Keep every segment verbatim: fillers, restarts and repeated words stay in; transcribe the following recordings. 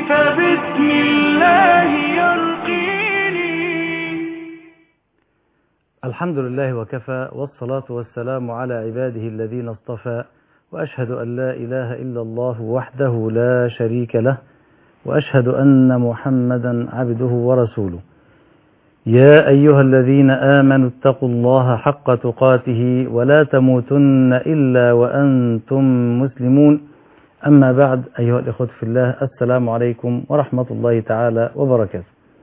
فبسم الله يرقيني. الحمد لله وكفى، والصلاة والسلام على عباده الذين اصطفى، وأشهد أن لا إله إلا الله وحده لا شريك له، وأشهد أن محمدا عبده ورسوله. يا أيها الذين آمنوا اتقوا الله حق تقاته ولا تموتن إلا وأنتم مسلمون. أما بعد، أيها الإخوة في الله، السلام عليكم ورحمة الله تعالى وبركاته.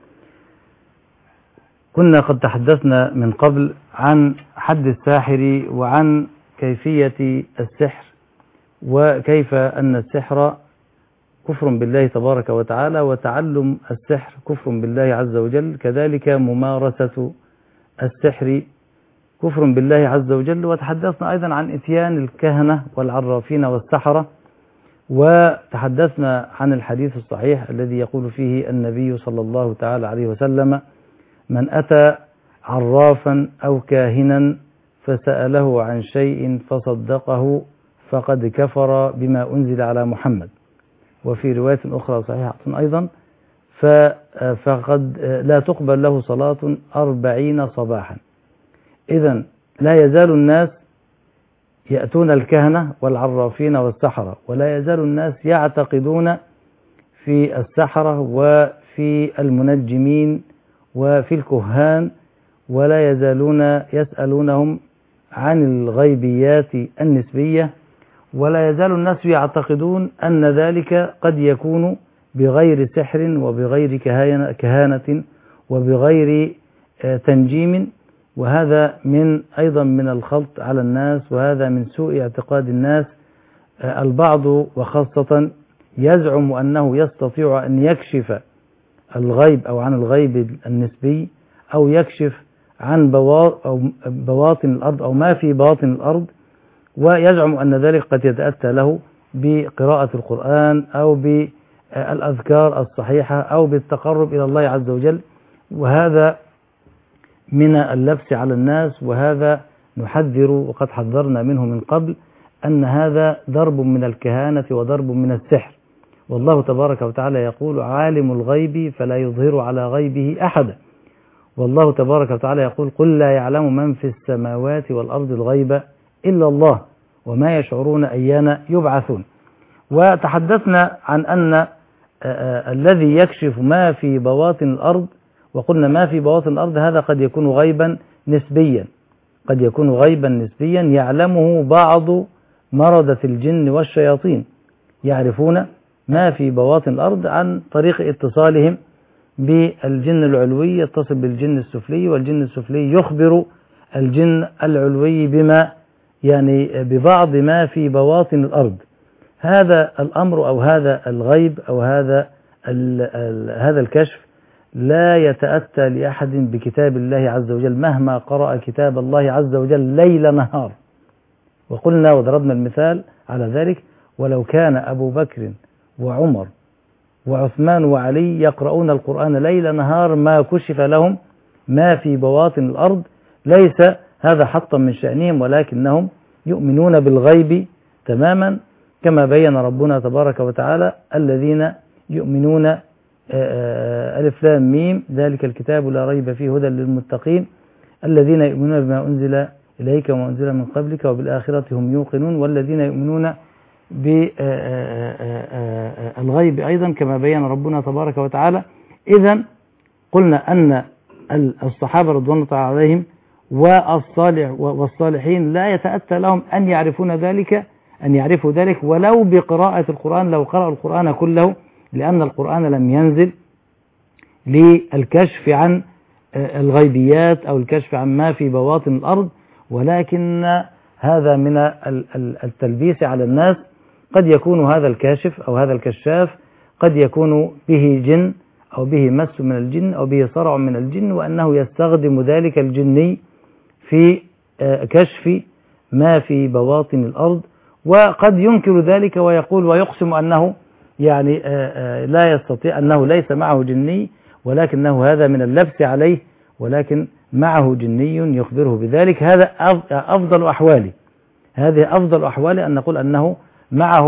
كنا قد تحدثنا من قبل عن حد الساحر وعن كيفية السحر، وكيف أن السحر كفر بالله تبارك وتعالى، وتعلم السحر كفر بالله عز وجل، كذلك ممارسة السحر كفر بالله عز وجل. وتحدثنا أيضا عن إتيان الكهنة والعرافين والسحرة، وتحدثنا عن الحديث الصحيح الذي يقول فيه النبي صلى الله تعالى عليه وسلم: من أتى عرافا أو كاهنا فسأله عن شيء فصدقه فقد كفر بما أنزل على محمد. وفي رواية أخرى صحيحة أيضا: فقد لا تقبل له صلاة أربعين صباحا. إذن لا يزال الناس يأتون الكهنة والعرافين والسحرة، ولا يزال الناس يعتقدون في السحرة وفي المنجمين وفي الكهان، ولا يزالون يسألونهم عن الغيبيات النسبية، ولا يزال الناس يعتقدون أن ذلك قد يكون بغير سحر وبغير كهانة وبغير تنجيم. وهذا من أيضا من الخلط على الناس، وهذا من سوء اعتقاد الناس. البعض وخاصة يزعم أنه يستطيع أن يكشف الغيب أو عن الغيب النسبي، أو يكشف عن بواطن الأرض أو ما في باطن الأرض، ويزعم أن ذلك قد يتأتى له بقراءة القرآن أو بالأذكار الصحيحة أو بالتقرب إلى الله عز وجل. وهذا من اللبس على الناس، وهذا نحذر وقد حذرنا منه من قبل، أن هذا ضرب من الكهانة وضرب من السحر. والله تبارك وتعالى يقول: عالم الغيب فلا يظهر على غيبه أحدا. والله تبارك وتعالى يقول: قل لا يعلم من في السماوات والأرض الغيب إلا الله وما يشعرون أيان يبعثون. وتحدثنا عن أن الذي يكشف ما في بواطن الأرض، وقلنا ما في بواطن الأرض هذا قد يكون غيبا نسبيا، قد يكون غيبا نسبيا يعلمه بعض مردة الجن والشياطين، يعرفون ما في بواطن الأرض عن طريق اتصالهم بالجن العلوي، يتصل بالجن السفلي، والجن السفلي يخبر الجن العلوي بما يعني ببعض ما في بواطن الأرض. هذا الأمر أو هذا الغيب أو هذا ال ال هذا الكشف لا يتأتى لأحد بكتاب الله عز وجل مهما قرأ كتاب الله عز وجل ليل نهار. وقلنا وضربنا المثال على ذلك: ولو كان أبو بكر وعمر وعثمان وعلي يقرؤون القرآن ليل نهار ما كشف لهم ما في بواطن الأرض. ليس هذا حطا من شأنهم، ولكنهم يؤمنون بالغيب تماما، كما بين ربنا تبارك وتعالى: الذين يؤمنون ألف لام ميم ذلك الكتاب لا ريب فيه هدى للمتقين الذين يؤمنون بما أنزل إليك وما أنزل من قبلك وبالآخرة هم يوقنون، والذين يؤمنون بالغيب أيضا كما بين ربنا تبارك وتعالى. إذن قلنا أن الصحابة رضوان الله عليهم والصالح والصالحين لا يتأتى لهم أن يعرفون ذلك أن يعرفوا ذلك ولو بقراءة القرآن، لو قرأوا القرآن كله، لأن القرآن لم ينزل للكشف عن الغيبيات أو الكشف عن ما في بواطن الأرض، ولكن هذا من التلبيس على الناس. قد يكون هذا الكاشف أو هذا الكشاف قد يكون به جن أو به مس من الجن أو به صرع من الجن، وأنه يستخدم ذلك الجني في كشف ما في بواطن الأرض. وقد ينكر ذلك ويقول ويقسم أنه يعني لا يستطيع، أنه ليس معه جني، ولكنه هذا من اللبس عليه، ولكن معه جني يخبره بذلك. هذا أفضل أحواله، هذه أفضل أحواله أن نقول أنه معه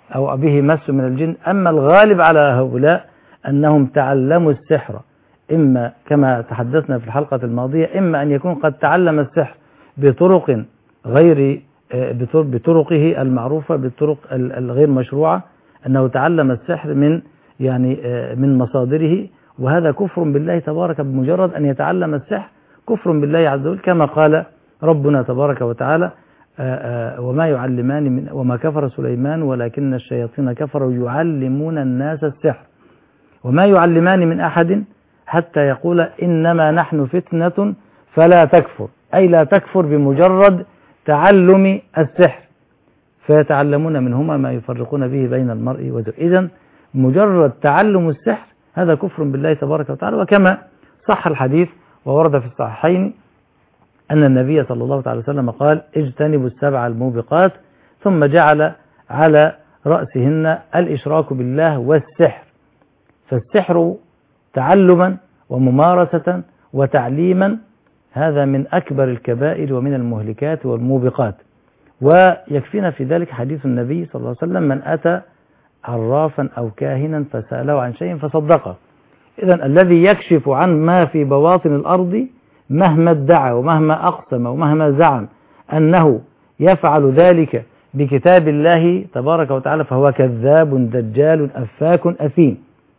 أو به مس من الجن. أما الغالب على هؤلاء أنهم تعلموا السحر، إما كما تحدثنا في الحلقة الماضية، إما أن يكون قد تعلم السحر بطرق غير بطرقه المعروفة، بالطرق الغير مشروعة، أنه تعلم السحر من يعني من مصادره، وهذا كفر بالله تبارك بمجرد أن يتعلم السحر، كفر بالله عز وجل، كما قال ربنا تبارك وتعالى وما يعلمان من وما كفر سليمان ولكن الشياطين كفروا يعلمون الناس السحر وما يعلمان من أحد حتى يقول إنما نحن فتنة فلا تكفر، أي لا تكفر بمجرد تعلم السحر، فيتعلمون منهما ما يفرقون به بين المرء وزوجه. إذن مجرد تعلم السحر هذا كفر بالله تبارك وتعالى. وكما صح الحديث وورد في الصحيحين أن النبي صلى الله عليه وسلم قال اجتنبوا السبع الموبقات، ثم جعل على رأسهن الإشراك بالله والسحر. فالسحر تعلما وممارسة وتعليما هذا من أكبر الكبائر ومن المهلكات والموبقات. ويكفينا في ذلك حديث النبي صلى الله عليه وسلم من أتى عرافا أو كاهنا فسأله عن شيء فصدقه. إذن الذي يكشف عن ما في بواطن الأرض مهما ادعى ومهما أقسم ومهما زعم أنه يفعل ذلك بكتاب الله تبارك وتعالى فهو كذاب دجال أفاك أثيم.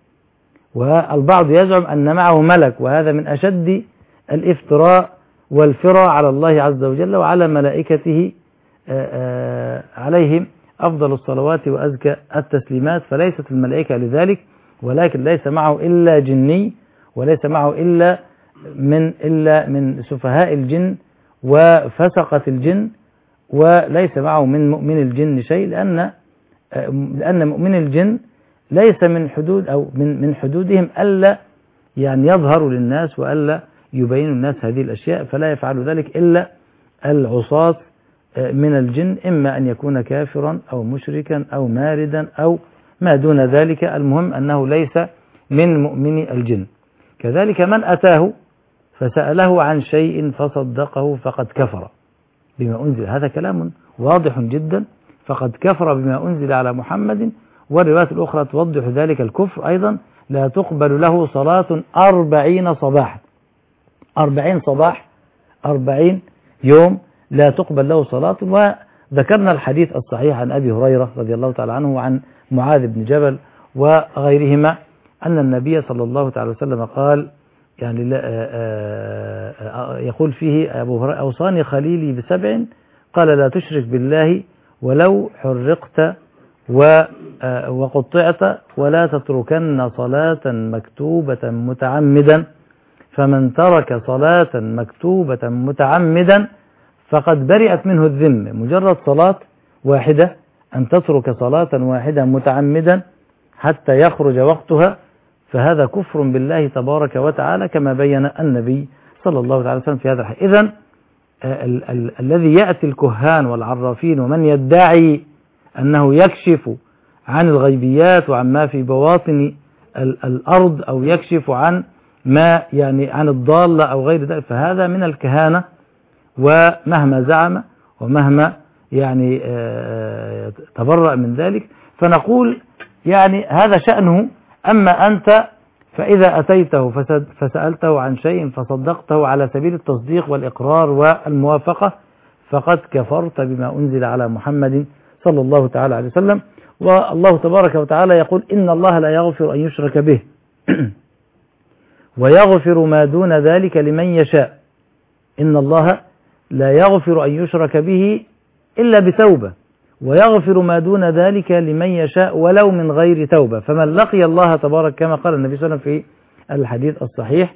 والبعض يزعم أن معه ملك، وهذا من أشد الافتراء والفرى على الله عز وجل وعلى ملائكته عليهم أفضل الصلوات وأزكى التسليمات. فليست الملائكة لذلك، ولكن ليس معه إلا جني، وليس معه إلا من إلا من سفهاء الجن وفسقة الجن، وليس معه من مؤمن الجن شيء، لأن لأن مؤمن الجن ليس من حدود أو من من حدودهم ألا يعني يظهروا للناس وألا يبين الناس هذه الأشياء، فلا يفعل ذلك إلا العصاة من الجن، إما أن يكون كافرا أو مشركا أو ماردا أو ما دون ذلك، المهم أنه ليس من مؤمن الجن. كذلك من أتاه فسأله عن شيء فصدقه فقد كفر بما أنزل، هذا كلام واضح جدا، فقد كفر بما أنزل على محمد. والروايات الأخرى توضح ذلك الكفر أيضا، لا تقبل له صلاة أربعين صباحا، أربعين صباح أربعين يوم لا تقبل له صلاة. وذكرنا الحديث الصحيح عن أبي هريرة رضي الله تعالى عنه وعن معاذ بن جبل وغيرهما أن النبي صلى الله عليه وسلم قال يعني يقول فيه أبو هريرة أوصاني خليلي بسبع، قال لا تشرك بالله ولو حرقت وقطعت ولا تتركن صلاة مكتوبة متعمدا، فمن ترك صلاة مكتوبة متعمدا فقد برئت منه الذمة. مجرد صلاة واحدة، أن تترك صلاة واحدة متعمدا حتى يخرج وقتها، فهذا كفر بالله تبارك وتعالى كما بين النبي صلى الله عليه وسلم في هذا الحديث. إذن ال ال الذي يأتي الكهان والعرافين ومن يدعي أنه يكشف عن الغيبيات وعن ما في بواطن الأرض أو يكشف عن ما يعني عن الضالة أو غير ذلك، فهذا من الكهانة، ومهما زعم ومهما يعني تبرأ من ذلك فنقول يعني هذا شأنه. أما أنت فإذا أتيته فسألته عن شيء فصدقته على سبيل التصديق والإقرار والموافقة فقد كفرت بما أنزل على محمد صلى الله تعالى عليه وسلم. والله تبارك وتعالى يقول إن الله لا يغفر أن يشرك به ويغفر ما دون ذلك لمن يشاء. إن الله لا يغفر أن يشرك به إلا بتوبة، ويغفر ما دون ذلك لمن يشاء ولو من غير توبة. فمن لقي الله تبارك كما قال النبي صلى الله عليه وسلم في الحديث الصحيح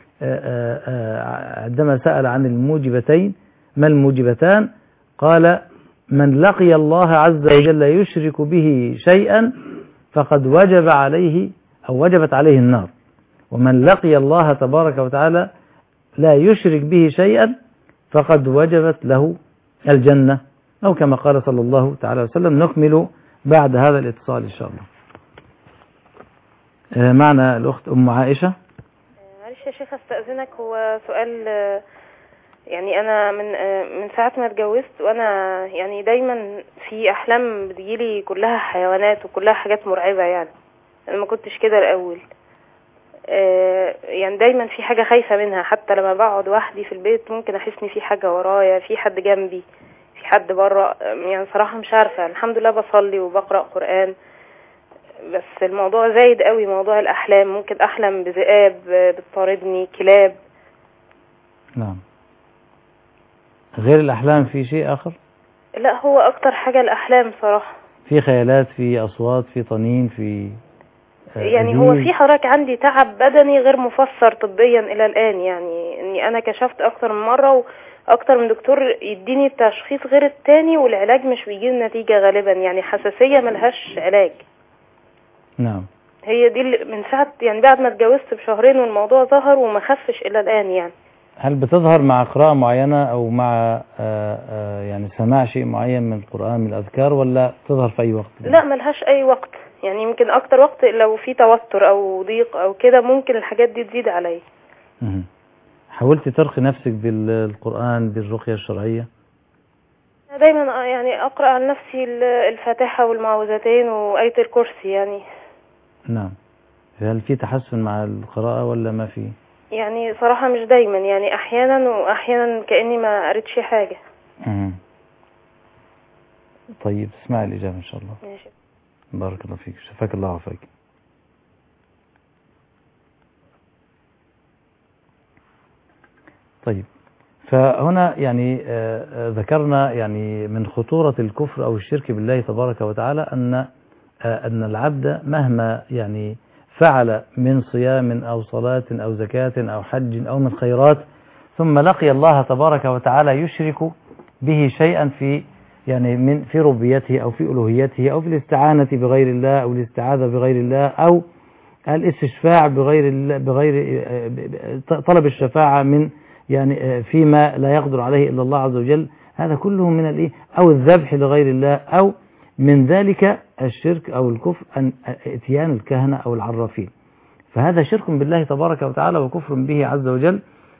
عندما سأل عن الموجبتين ما الموجبتان، قال من لقي الله عز وجل يشرك به شيئا فقد وجب عليه أو وجبت عليه النار، ومن لقي الله تبارك وتعالى لا يشرك به شيئا فقد وجبت له الجنة، أو كما قال صلى الله تعالى وسلم. نكمل بعد هذا الاتصال إن شاء الله. معنا الأخت أم عائشة. معلش يا شيخ استأذنك، هو سؤال يعني انا من من ساعه ما اتجوزت وانا يعني دايما في احلام بتجيلي كلها حيوانات وكلها حاجات مرعبه. يعني انا ما كنتش كده الاول، يعني دايما في حاجه خايفه منها. حتى لما بقعد وحدي في البيت ممكن احس ان في حاجه ورايا، في حد جنبي، في حد بره. يعني صراحه مش عارفه. الحمد لله بصلي وبقرا قران، بس الموضوع زايد قوي. موضوع الاحلام ممكن احلم بذئاب بتطاردني، كلاب. نعم. غير الأحلام في شيء آخر؟ لا، هو أكتر حاجة الأحلام صراحة. في خيالات، في أصوات، في طنين، في يعني أديب. هو في حضرتك عندي تعب بدني غير مفسر طبيا إلى الآن. يعني إني أنا كشفت أكتر من مرة وأكتر من دكتور يديني التشخيص غير التاني، والعلاج مش بيجي النتيجة غالبا. يعني حساسية ملهاش علاج. نعم. هي دي اللي من ساعة يعني بعد ما اتجوزت بشهرين والموضوع ظهر وما خفش إلى الآن. يعني هل بتظهر مع قراءة معينة أو مع آآ آآ يعني سماع شيء معين من القرآن من الأذكار، ولا تظهر في أي وقت؟ لا، ملهاش أي وقت. يعني يمكن أكتر وقت لو في توتر أو ضيق أو كده ممكن الحاجات دي تزيد علي. حاولتي ترقي نفسك بالقرآن بالرقية الشرعية؟ دايما يعني أقرأ عن نفسي الفاتحة والمعوذتين وآية الكرسي. يعني نعم. هل في تحسن مع القراءة ولا ما في؟ يعني صراحة مش دايما، يعني أحيانا وأحيانا كأني ما قريتش حاجة. مم. طيب اسمعي الإجابة إن شاء الله. ماشي. بارك الله فيك، شفاك الله وعافاك. طيب، فهنا يعني آه ذكرنا يعني من خطورة الكفر أو الشرك بالله تبارك وتعالى أن آه أن العبد مهما يعني فعل من صيام أو صلاة أو زكاة أو حج أو من خيرات، ثم لقي الله تبارك وتعالى يشرك به شيئا في يعني من في ربوبيته أو في ألوهيته أو في الاستعانة بغير الله أو الاستعاذة بغير الله أو الاستشفاع بغير الله، بغير طلب الشفاعة من يعني فيما لا يقدر عليه إلا الله عز وجل، هذا كله من الإيه؟ أو الذبح لغير الله، أو من ذلك الشرك أو الكفر أن اتيان الكهنة أو العرافين، فهذا شرك بالله تبارك وتعالى وكفر به عز وجل.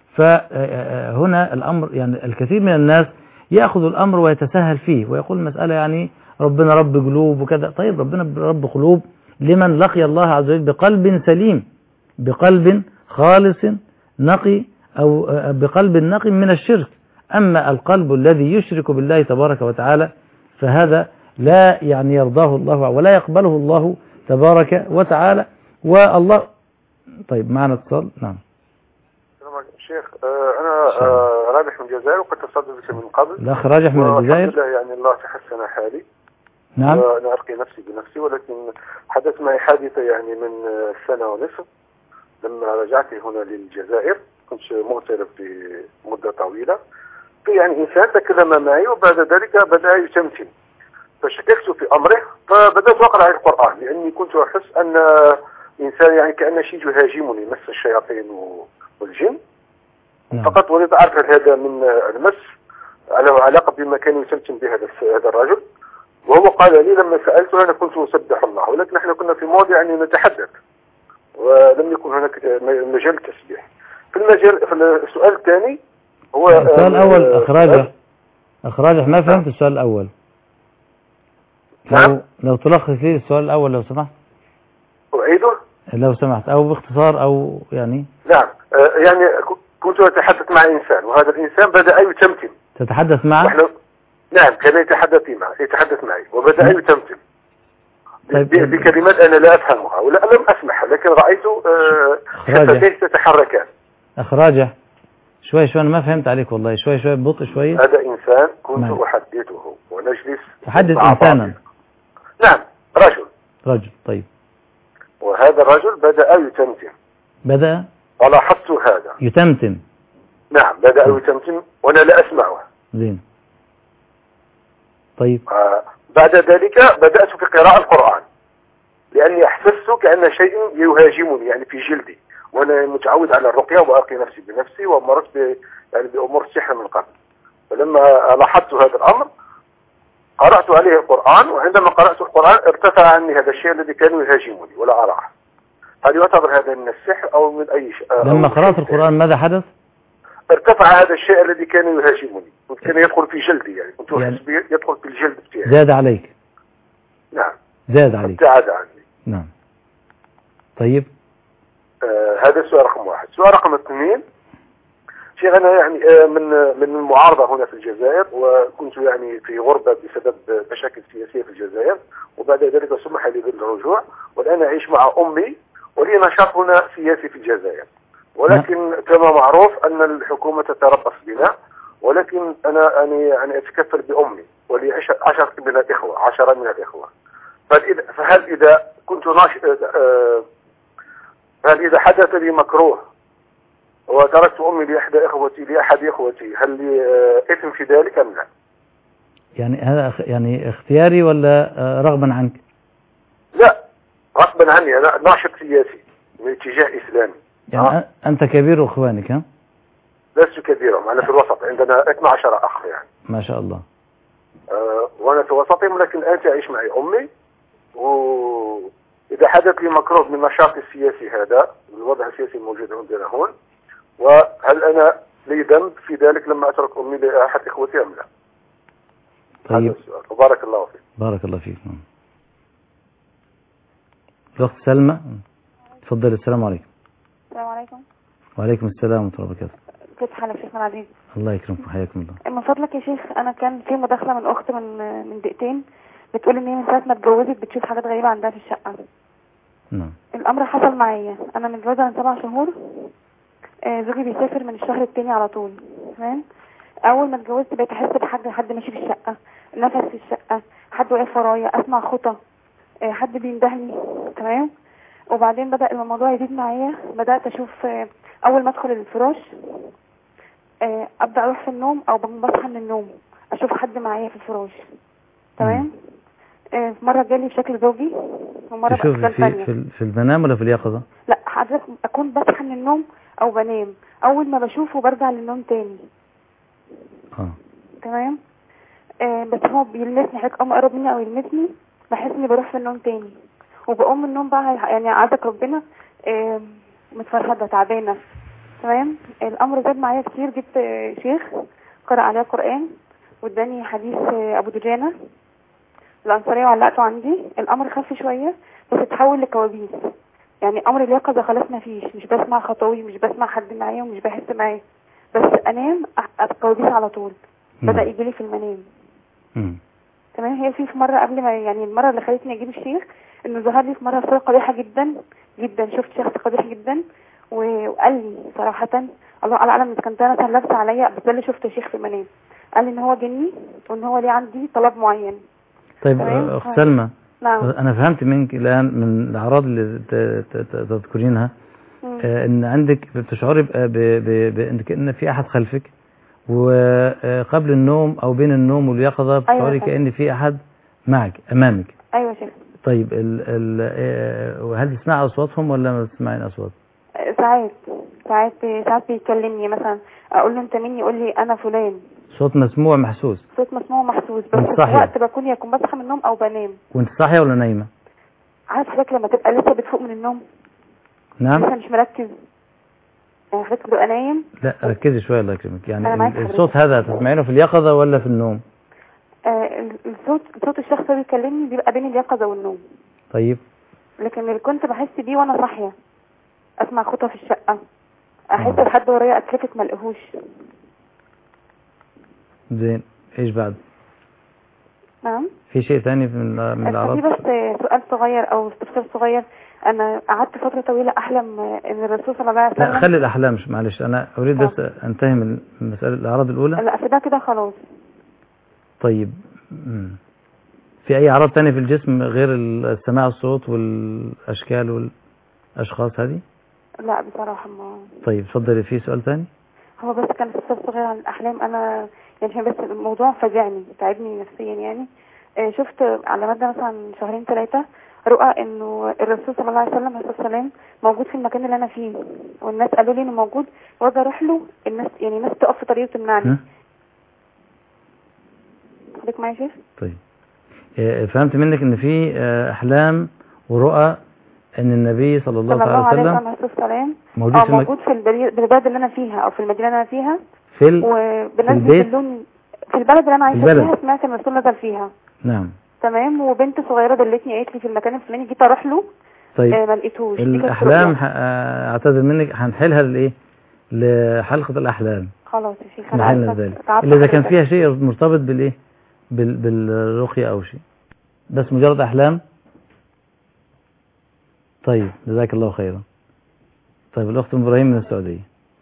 فهنا الأمر يعني الكثير من الناس يأخذ الأمر ويتساهل فيه ويقول المسألة يعني ربنا رب قلوب وكذا. طيب ربنا رب قلوب لمن لقي الله عز وجل بقلب سليم، بقلب خالص نقي، أو بقلب نقي من الشرك. أما القلب الذي يشرك بالله تبارك وتعالى فهذا لا يعني يرضاه الله ولا يقبله الله تبارك وتعالى. والله طيب معنا اتصال. نعم. السلام عليكم شيخ. آه أنا آه راجح من الجزائر وقد اتصلت بك من قبل. الأخ راجح من الجزائر. الحمد لله يعني الله تحسن حالي. نعم. وأنا أرقي نفسي بنفسي، ولكن حدث معي حادثة يعني من سنة ونصف لما رجعت هنا للجزائر. كنت مغترب في مدة طويلة. في يعني إنسان تكلم معي وبعد ذلك بدأ يتمتم، فشككت في أمره فبدأت أقرأ على القرآن، لأني كنت أحس أن إنسان يعني كأن شيء يهاجمني، مس الشياطين والجن. نعم. فقط ولد أعرف هذا من المس له علاقة بما كان يتمتم به هذا الرجل، وهو قال لي لما سألته أنا كنت أسبح الله، ولكن نحن كنا في موضع أن نتحدث ولم يكن هناك مجال تسبيح. في المجال في السؤال الثاني هو السؤال الأول أخراجه أخراجه ما فهمت السؤال الأول. لو لو تلخص لي السؤال الأول لو سمحت. أعيده لو سمحت أو باختصار أو يعني. نعم. يعني كنت أتحدث مع إنسان وهذا الإنسان بدأ يتمتم. تتحدث معه؟ نعم، كان يتحدث معي يتحدث معي وبدأ يتمتم. طيب بكلمات أنا لا أفهمها ولا لم أسمعها، لكن رأيت شفتيه تتحركان. أخراجه شوي شوي أنا ما فهمت عليك والله، شوي شوي ببطء شوي. هذا إنسان كنت مالي. أحدثه ونجلس. تحدث إنسانا؟ نعم، رجل. رجل. طيب. وهذا الرجل بدأ يتمتم. بدأ؟ ولاحظت هذا. يتمتم. نعم، بدأ طيب. يتمتم وأنا لا أسمعه. زين. طيب. آه بعد ذلك بدأت في قراءة القرآن، لأني أحسست كأن شيء يهاجمني يعني في جلدي، وأنا متعود على الرقية وأرقي نفسي بنفسي ومرت ب يعني بأمور السحر من قبل. فلما لاحظت هذا الأمر قرأت عليه القرآن، وعندما قرأت القرآن ارتفع عني هذا الشيء الذي كان يهاجمني ولا أراه. هل يعتبر هذا من السحر أو من أي شيء؟ لما قرأت القرآن ماذا حدث؟ ارتفع هذا الشيء الذي كان يهاجمني وكان يدخل في جلدي، يعني كنت يعني أحس به يدخل في الجلد بتاعي. زاد عليك. نعم زاد عليك. ابتعد عني. نعم. طيب. آه هذا السؤال رقم واحد. سؤال رقم اثنين، شيخ أنا يعني آه من من المعارضة هنا في الجزائر، وكنت يعني في غربة بسبب مشاكل سياسية في الجزائر، وبعد ذلك سمح لي بالرجوع، والآن أعيش مع أمي ولي نشاط هنا سياسي في الجزائر، ولكن كما معروف أن الحكومة تتربص بنا، ولكن أنا أنا يعني أتكفل بأمي ولي عشرة من الإخوة عشرة من الإخوة. فهل إذا كنت ناش... هل إذا حدث لي مكروه وتركت أمي لإحدى إخوتي لأحد إخوتي هل لي إثم في ذلك أم لا؟ يعني هذا يعني اختياري ولا رغبا عنك؟ لا غصبا عني، أنا ناشط سياسي من اتجاه إسلامي. يعني أه؟ أنت كبير أخوانك ها؟ لست كبيرا، أنا في الوسط، عندنا اثنا عشر أخ يعني. ما شاء الله. أه وأنا في وسطهم، لكن أنت أعيش معي أمي، وإذا حدث لي مكروه من النشاط السياسي هذا، الوضع السياسي الموجود عندنا هون، وهل أنا لي ذنب في ذلك لما أترك أمي لأحد إخوتي أم لا؟ طيب. هذا السؤال، وبارك الله فيك. بارك الله فيك. الأخت سلمى، تفضل. السلام عليكم. السلام عليكم. وعليكم السلام ورحمة الله وبركاته. كيف حالك شيخنا العزيز؟ الله يكرمكم، حياكم الله. من فضلك يا شيخ، أنا كان في مداخلة من أخت من من دقيقتين بتقول إن هي من ساعة ما اتجوزت بتشوف حاجات غريبة عندها في الشقة. نعم. الأمر حصل معايا، أنا متجوزة من سبع شهور. آه زوجي بيسافر من الشهر التاني على طول، تمام؟ أول ما اتجوزت بقيت أحس بحاجة، حد ماشي في الشقة، نفس في الشقة، حد واقف ورايا، أسمع خطى، آه حد بيندهني، تمام؟ وبعدين بدأ الموضوع يزيد معايا، بدأت أشوف آه أول ما أدخل الفراش آه أبدأ أروح في النوم أو بصحى من النوم أشوف حد معايا في الفراش، تمام؟ آه مرة جالي بشكل زوجي ومرة بأشكال ثانية. في, في المنام ولا في اليقظة؟ لا حضرتك أكون بصحى من النوم أو بنام، أول ما بشوفه برجع للنوم تاني. اه تمام. آه بس هو بيلمسني، حضرتك أول ما قرب مني أو يلمسني بحس إني بروح في النوم تاني، وبقوم من النوم بقى يعني عادك ربنا آه متفرهدة تعبانة، تمام. الأمر زاد معايا كتير، جبت آه شيخ قرأ عليا قرآن واداني حديث آه أبو دجانة الأنصارية وعلقته عندي. الأمر خف شوية بس اتحول لكوابيس، يعني أمر اليقظة خلاص ما فيش، مش بسمع خطوي، مش بسمع حد معايا ومش بحس معايا، بس أنام الكوابيس على طول. بدأ يجيلي في المنام. مم. تمام. هي في في مرة قبل ما يعني المرة اللي خلتني أجيب الشيخ إنه ظهر لي في مرة صورة قبيحة جدا جدا، شفت شخص قبيح جدا وقال لي صراحة الله أعلم إذا كانت أنا لابسة عليا، بس اللي شفت شيخ في المنام قال لي إن هو جني وإن هو ليه عندي طلب معين. طيب أخت سلمى، نعم. أنا فهمت منك الآن من الأعراض اللي تذكرينها آه إن عندك بتشعري بأنك إن في أحد خلفك، وقبل النوم أو بين النوم واليقظة بتشعري أيوة كأن في أحد معك أمامك. أيوة شيخ. طيب ال ال هل تسمع أصواتهم ولا ما تسمعين أصوات؟ ساعات ساعات ساعات بيكلمني مثلا أقول له أنت مين، يقول لي أنا فلان. صوت مسموع محسوس؟ صوت مسموع محسوس، بس في وقت بكون يكون بصحى من النوم أو بنام. وأنت صاحية ولا نايمة؟ عارف حضرتك لما تبقى لسه بتفوق من النوم؟ نعم. لسه مش مركز، يعني حضرتك بتبقى نايم. لا ركزي شوية الله يكرمك، يعني الصوت هذا تسمعينه في اليقظة ولا في النوم؟ آه الصوت صوت الشخص اللي بيكلمني بيبقى بين اليقظة والنوم. طيب. لكن اللي كنت بحس بيه وانا صاحية، اسمع خطوة في الشقة، احس بحد ورايا اتلفت ما الاقيهوش. زين، ايش بعد؟ نعم. في شيء ثاني من من الاعراض؟ في بس سؤال صغير او استفسار صغير. انا قعدت فترة طويلة احلم ان الرسول صلى الله عليه وسلم. لا خلي الاحلام، معلش انا اريد بس انتهي من مسألة الاعراض الاولى. لا في ده كده خلاص. طيب في اي اعراض ثانيه في الجسم غير السماع الصوت والاشكال والاشخاص هذه؟ لا بصراحة ما. طيب اتفضلي، في سؤال ثاني؟ هو بس كان استفسار صغير عن الاحلام. انا يعني بس الموضوع فاجعني تعبني نفسيا يعني. شفت على مدى مثلا شهرين ثلاثة رؤى انه الرسول صلى الله عليه وسلم عليه السلام موجود في المكان اللي انا فيه، والناس قالوا لي انه موجود واجي اروح له، الناس يعني الناس تقف في طريقه وتمنعني. حضرتك معايا يا شيخ؟ طيب فهمت منك ان في احلام ورؤى ان النبي صلى الله صلى الله عليه عليه وسلم وسلم موجود اه في, المك... موجود في البلي- البلد اللي انا فيها او في المدينه اللي انا فيها. في, ال... في وبالناس البيت بيدلوني في البلد اللي انا عايشه البلد. فيها، سمعت ان الرسول نزل فيها. نعم. تمام. وبنت صغيره دلتني قالت لي في المكان الفلاني، جيت اروح له طيب آه ما لقيتوش. دي كانت الاحلام رؤية. ح... آه، اعتذر منك، هنحلها لايه؟ لحلقه الاحلام. خلاص يا شيخ، نحل انا ذلك اسفه اللي اذا كان فيها شيء مرتبط بالايه، بال... بالرقيه او شيء، بس مجرد احلام. طيب جزاك الله خيرا. طيب الاخت ام ابراهيم من السعوديه.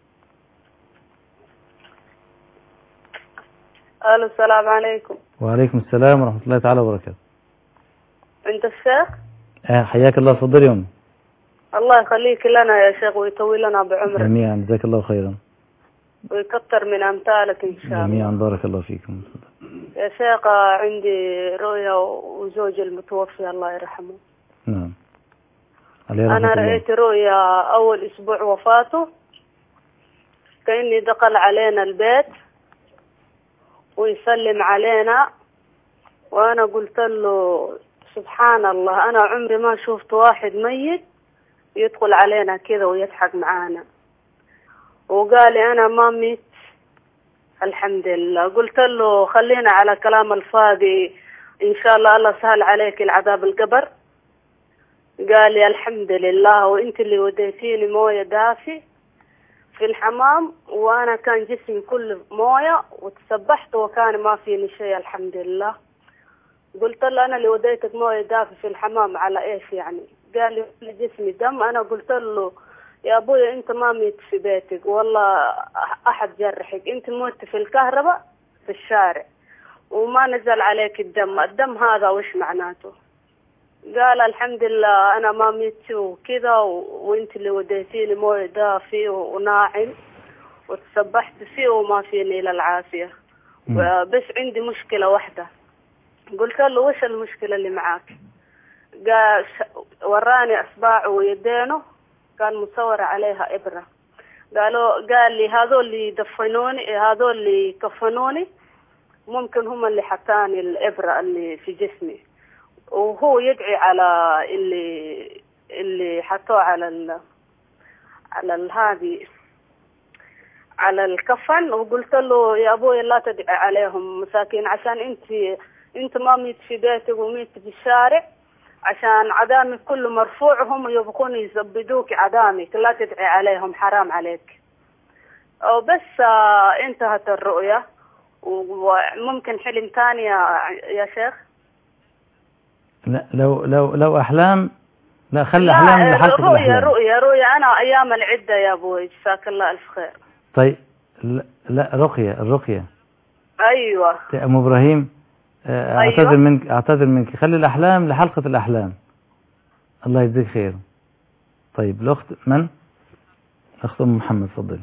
الو السلام عليكم. وعليكم السلام ورحمه الله تعالى وبركاته. انت الشيخ؟ آه حياك الله، تفضلي يا ام. الله يخليك لنا يا شيخ ويطول لنا بعمرك جميعا جزاك الله خيرا. ويكثر من امثالك ان شاء الله. جميعا بارك الله فيكم. يا شيخ عندي رؤيا وزوجي المتوفي الله يرحمه. نعم. عليه رحمة انا الله. رأيت رؤيا اول اسبوع وفاته، كأني دخل علينا البيت ويسلم علينا، وانا قلت له سبحان الله انا عمري ما شفت واحد ميت يدخل علينا كذا ويضحك معانا. وقال لي انا ما ميت الحمد لله. قلت له خلينا على كلام الفاضي، ان شاء الله الله سهل عليك العذاب القبر. قال لي الحمد لله، وانت اللي وديتيني مويه دافي في الحمام، وانا كان جسمي كله مويه وتسبحت وكان ما فيني شيء الحمد لله. قلت له انا اللي وديتك مويه دافي في الحمام على ايش يعني؟ قال لي جسمي دم. انا قلت له يا ابويا انت ما ميت في بيتك والله احد جرحك، انت موت في الكهرباء في الشارع وما نزل عليك الدم. الدم هذا وش معناته؟ قال الحمد لله انا ما ميت وكذا، وانت اللي وديتيني مويه دافي وناعم وتسبحت فيه وما فيني الا العافيه. بس عندي مشكله واحده. قلت له وش المشكله اللي معاك؟ قال وراني اصبعه ويدينه كان مصور عليها ابره. قالوا قال لي هذول اللي دفنوني، هذول اللي كفنوني ممكن هم اللي حطاني الابره اللي في جسمي، وهو يدعي على اللي اللي حطوه على ال على هذه على الكفن. وقلت له يا ابوي لا تدعي عليهم مساكين، عشان انت انت ما ميت في بيتك وميت في الشارع، عشان عدامك كله مرفوع، هم يبقون يزبدوك عدامك، لا تدعي عليهم حرام عليك. وبس انتهت الرؤية. وممكن حلم ثاني يا شيخ؟ لا لو لو لو احلام، لا خلي احلام لحلقه رؤية الاحلام. رؤية رؤية انا ايام العدة يا ابوي جزاك الله الف خير. طيب لا, لا رقية الرقية. ايوه ام ابراهيم اعتذر أيوة. منك اعتذر منك خلي الاحلام لحلقة الاحلام. الله يجزيك خير. طيب الاخت من؟ اخت ام محمد تفضلي.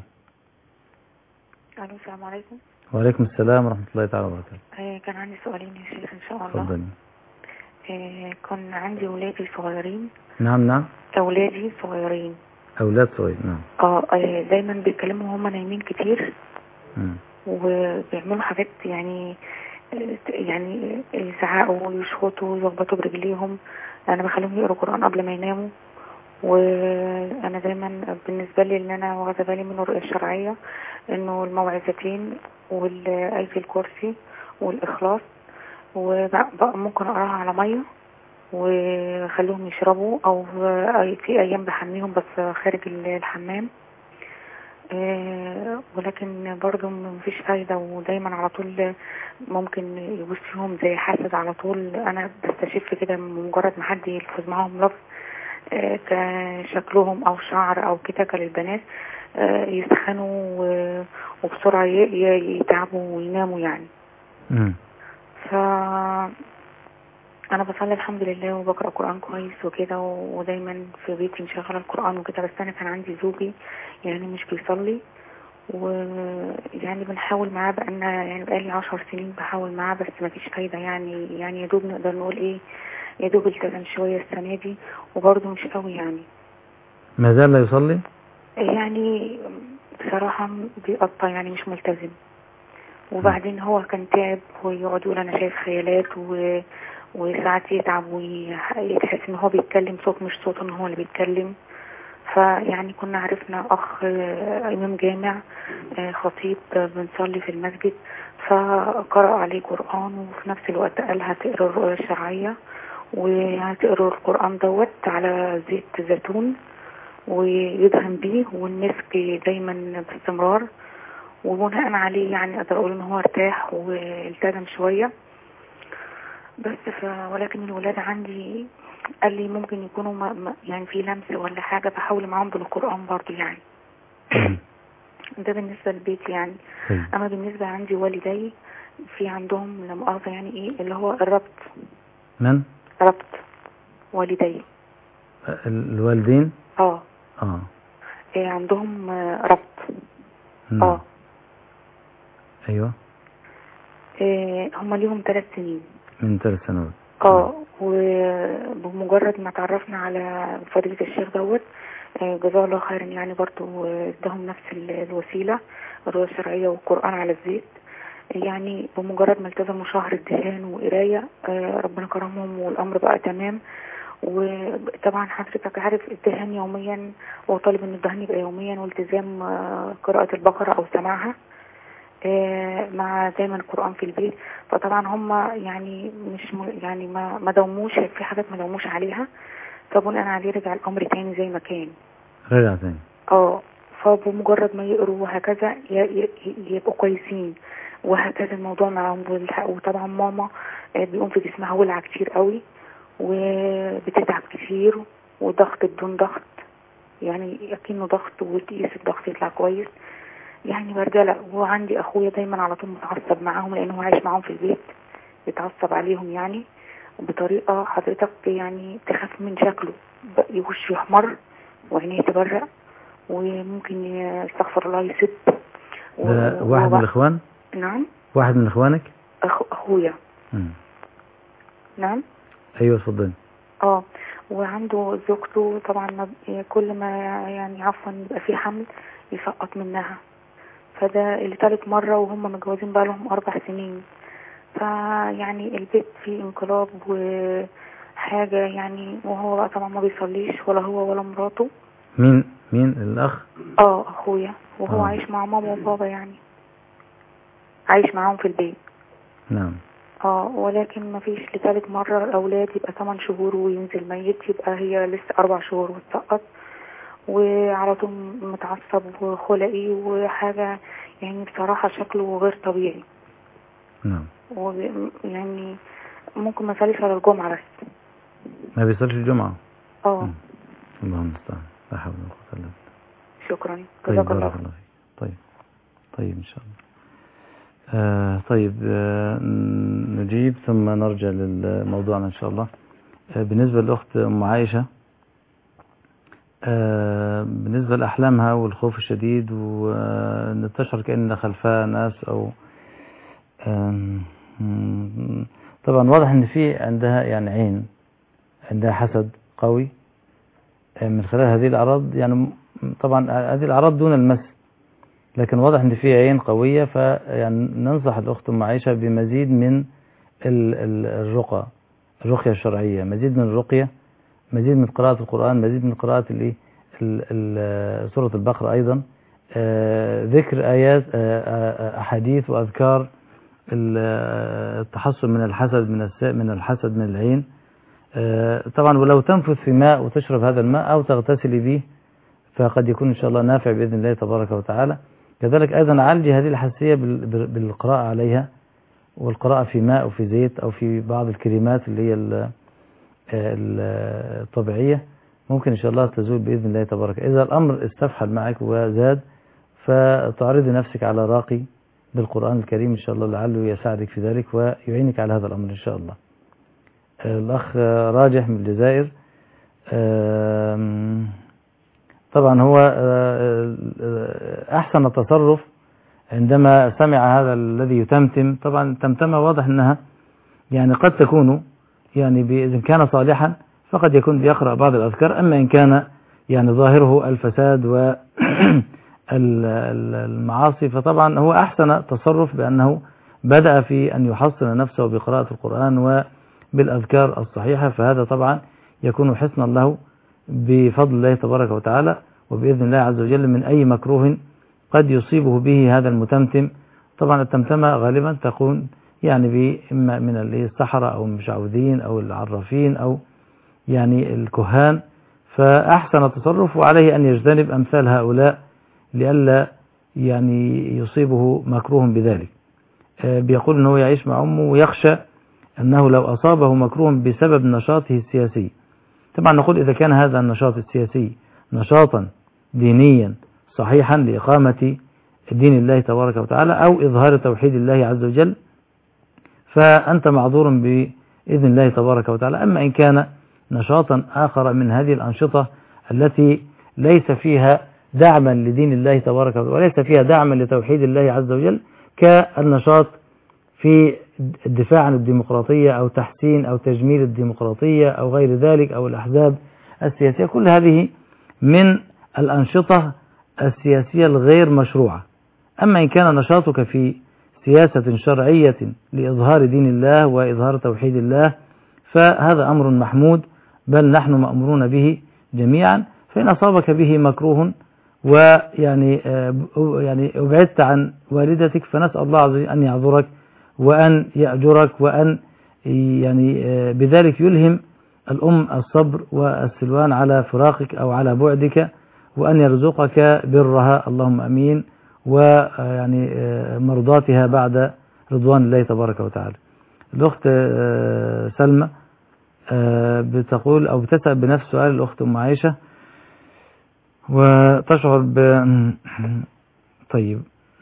الو السلام عليكم. وعليكم السلام ورحمة الله تعالى وبركاته. آه كان عندي سؤالين يا شيخ ان شاء الله. تفضلي. آه كان عندي اولادي صغيرين. نعم نعم. اولادي صغيرين. اولاد صغيرين نعم. اه آه، دايما بيتكلموا هم نايمين كتير. مم. وبيعملوا حاجات يعني يعني يزعقوا ويشخطوا ويخبطوا برجليهم. انا بخليهم يقروا قرآن قبل ما يناموا. وانا دايما بالنسبه لي اللي انا واخده بالي منه الرؤيه الشرعيه انه الموعظتين والايه الكرسي والاخلاص، وممكن اقراها على ميه وخليهم يشربوا، او في ايام بحميهم بس خارج الحمام. أه ولكن برضو مفيش فايدة، ودايما على طول ممكن يبص فيهم زي حاسد على طول. انا بستشف كده مجرد ما حد يلفظ معاهم لفظ أه كشكلهم او شعر او كده كالبنات أه يسخنوا وبسرعة يتعبوا ويناموا يعني. امم ف انا بصلي الحمد لله وبقرأ قرآن كويس وكده، ودايما في بيتي مشغله القرآن وكده. بس انا كان عندي زوجي يعني مش بيصلي، ويعني بنحاول معاه بقالنا يعني بقالي عشر سنين بحاول معاه بس ما فيش فايدة يعني. يعني يا دوب نقدر نقول ايه، يا دوب التزم شوية السنة دي وبرضه مش قوي يعني. ما زال لا يصلي؟ يعني بصراحة بيقطع يعني مش ملتزم. وبعدين هو كان تعب ويقعد يقول انا شايف خيالات و... وساعات يتعب ويحس ان هو بيتكلم صوت مش صوت ان هو اللي بيتكلم. فيعني كنا عرفنا اخ امام جامع خطيب بنصلي في المسجد، فقرأ عليه قرآن وفي نفس الوقت قال هتقرأ الرؤية الشرعية وهتقرأ القرآن دوت على زيت زيتون ويدهن بيه والمسك دايما باستمرار. وبناء عليه يعني اقدر اقول ان هو ارتاح والتزم شوية بس. ف ولكن الولاد عندي قال لي ممكن يكونوا ما ما يعني في لمس ولا حاجة، بحاول معاهم بالقرآن برضو يعني. ده بالنسبة للبيت يعني. اما بالنسبة عندي والدي في عندهم لا مؤاخذة يعني ايه اللي هو الربط. من؟ ربط والدي. الوالدين؟ اه اه إيه عندهم ربط. مم. اه ايوه. إيه هم ليهم ثلاث سنين. من ثلاث سنوات. اه وبمجرد ما تعرفنا على فضيلة الشيخ دوت جزاه الله خيرا يعني برضو ادهم نفس الوسيلة الرؤية الشرعية والقرآن على الزيت. يعني بمجرد ما التزموا شهر الدهان وقراية ربنا كرمهم والأمر بقى تمام. وطبعا حضرتك عارف الدهان يوميا وطالب ان الدهان يبقى يوميا والتزام قراءة البقرة او سماعها مع دايما القرآن في البيت. فطبعا هم يعني مش يعني ما ما دوموش في حاجات ما دوموش عليها، فبناء عليه رجع الامر تاني زي ما كان. رجع تاني. اه فبمجرد ما يقروا وهكذا يبقوا كويسين وهكذا الموضوع معهم. وطبعا ماما بيقوم في جسمها ولع كتير قوي وبتتعب كتير وضغط بدون ضغط يعني اكنه ضغط وتقيس الضغط يطلع كويس يعني برجلة. وعندي اخويا دايما على طول متعصب معاهم لانه عايش معاهم في البيت، بيتعصب عليهم يعني بطريقة حضرتك يعني تخاف من شكله، يوش يحمر وعينيه تبرق وممكن يستغفر الله يسب. ده واحد من الاخوان؟ نعم واحد من اخوانك؟ أخو اخويا. مم. نعم ايوه اتفضلي. اه وعنده زوجته طبعا كل ما يعني عفوا يبقى في حمل يسقط منها، فده اللي ثالث مرة وهم متجوزين بقى لهم اربع سنين. فيعني البيت فيه انقلاب وحاجة يعني. وهو بقى طبعا ما بيصليش ولا هو ولا مراته. مين مين الاخ؟ اه اخويا وهو آه. عايش مع ماما وبابا يعني عايش معاهم في البيت. نعم. اه ولكن ما فيش لثالث مرة الاولاد يبقى ثمان شهور وينزل ميت، يبقى هي لسه اربع شهور وتسقط وعلى طول متعصب وخلقي وحاجة يعني بصراحة شكله غير طبيعي. نعم. ويعني ممكن ما يصليش على الجمعة بس. ما بيصليش الجمعة؟ اه الله المستعان. لا حول ولا قوة الا بالله. شكرا طيب جزاك بارك الله. الله فيك. طيب طيب ان شاء الله. آه طيب آه نجيب ثم نرجع لموضوعنا ان شاء الله. آه بالنسبة للأخت أم عائشة، آه بالنسبة لأحلامها والخوف الشديد وأن تشعر كأن خلفها ناس أو آه طبعا واضح أن في عندها يعني عين، عندها حسد قوي آه من خلال هذه الأعراض. يعني طبعا هذه الأعراض دون المس، لكن واضح أن في عين قوية. فيعني ننصح الأخت أم عائشة بمزيد من الرقى، الرقية الشرعية، مزيد من الرقية، مزيد من قراءة القرآن، مزيد من قراءة الايه سورة البقرة أيضا، ذكر آيات أحاديث وأذكار التحصن من الحسد من من الحسد من العين. طبعا ولو تنفث في ماء وتشرب هذا الماء أو تغتسلي به فقد يكون إن شاء الله نافع بإذن الله تبارك وتعالى. كذلك أيضا عالجي هذه الحساسية بالقراءة عليها، والقراءة في ماء أو في زيت أو في بعض الكريمات اللي هي الطبيعية، ممكن إن شاء الله تزول بإذن الله تبارك. إذا الأمر استفحل معك وزاد فتعرضي نفسك على راقي بالقرآن الكريم إن شاء الله، لعله يساعدك في ذلك ويعينك على هذا الأمر إن شاء الله. الأخ راجح من الجزائر، طبعا هو أحسن التصرف عندما سمع هذا الذي يتمتم. طبعا تمتمة واضح أنها يعني قد تكون يعني إذا كان صالحا فقد يكون بيقرأ بعض الأذكار، أما إن كان يعني ظاهره الفساد والمعاصي فطبعا هو أحسن تصرف بأنه بدأ في أن يحصن نفسه بقراءة القرآن بالأذكار الصحيحة، فهذا طبعا يكون حصنا له بفضل الله تبارك وتعالى وبإذن الله عز وجل من أي مكروه قد يصيبه به هذا المتمتم. طبعا التمتمة غالبا تكون يعني إما من السحرة أو المشعوذين أو العرافين أو يعني الكهان، فأحسن التصرف وعليه أن يجتنب أمثال هؤلاء لئلا يعني يصيبه مكروه بذلك. بيقول أنه يعيش مع أمه ويخشى أنه لو أصابه مكروه بسبب نشاطه السياسي. طبعا نقول إذا كان هذا النشاط السياسي نشاطا دينيا صحيحا لإقامة دين الله تبارك وتعالى أو إظهار توحيد الله عز وجل فأنت معذور بإذن الله تبارك وتعالى. أما إن كان نشاطا آخر من هذه الأنشطة التي ليس فيها دعما لدين الله تبارك وتعالى وليس فيها دعما لتوحيد الله عز وجل كالنشاط في الدفاع عن الديمقراطية أو تحسين أو تجميل الديمقراطية أو غير ذلك أو الأحزاب السياسية، كل هذه من الأنشطة السياسية الغير مشروعة. أما إن كان نشاطك في سياسة شرعية لإظهار دين الله وإظهار توحيد الله فهذا أمر محمود، بل نحن مأمورون به جميعا. فإن أصابك به مكروه ويعني يعني أبعدت عن والدتك فنسأل الله عز وجل أن يعذرك وأن يأجرك وأن يعني بذلك يلهم الأم الصبر والسلوان على فراقك أو على بعدك وأن يرزقك برها اللهم أمين ويعني مرضاتها بعد رضوان الله تبارك وتعالى. الأخت سلمى بتقول أو بتسأل بنفس سؤال الأخت أم عائشة وتشعر ب طيب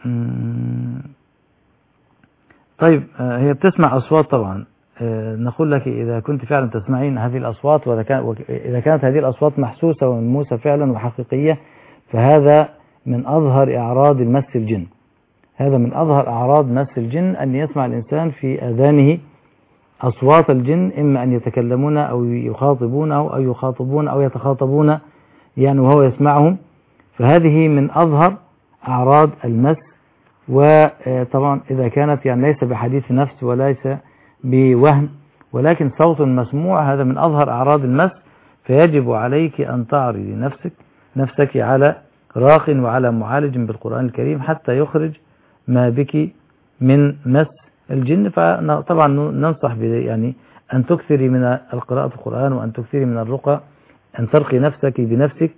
طيب هي بتسمع أصوات طبعا. نقول لك إذا كنت فعلا تسمعين هذه الأصوات وإذا كانت هذه الأصوات محسوسة وملموسة فعلا وحقيقية فهذا من أظهر أعراض المس الجن. هذا من أظهر أعراض مس الجن أن يسمع الإنسان في آذانه أصوات الجن، إما أن يتكلمون أو يخاطبون أو يخاطبون أو يتخاطبون يعني وهو يسمعهم، فهذه من أظهر أعراض المس. وطبعا إذا كانت يعني ليس بحديث نفس وليس بوهم ولكن صوت مسموع هذا من أظهر أعراض المس، فيجب عليك أن تعرضي نفسك نفسك على راق وعلى معالج بالقرآن الكريم حتى يخرج ما بك من مس الجن. فطبعا ننصح يعني أن تكثري من القراءة القرآن وأن تكثري من الرقى، أن ترقي نفسك بنفسك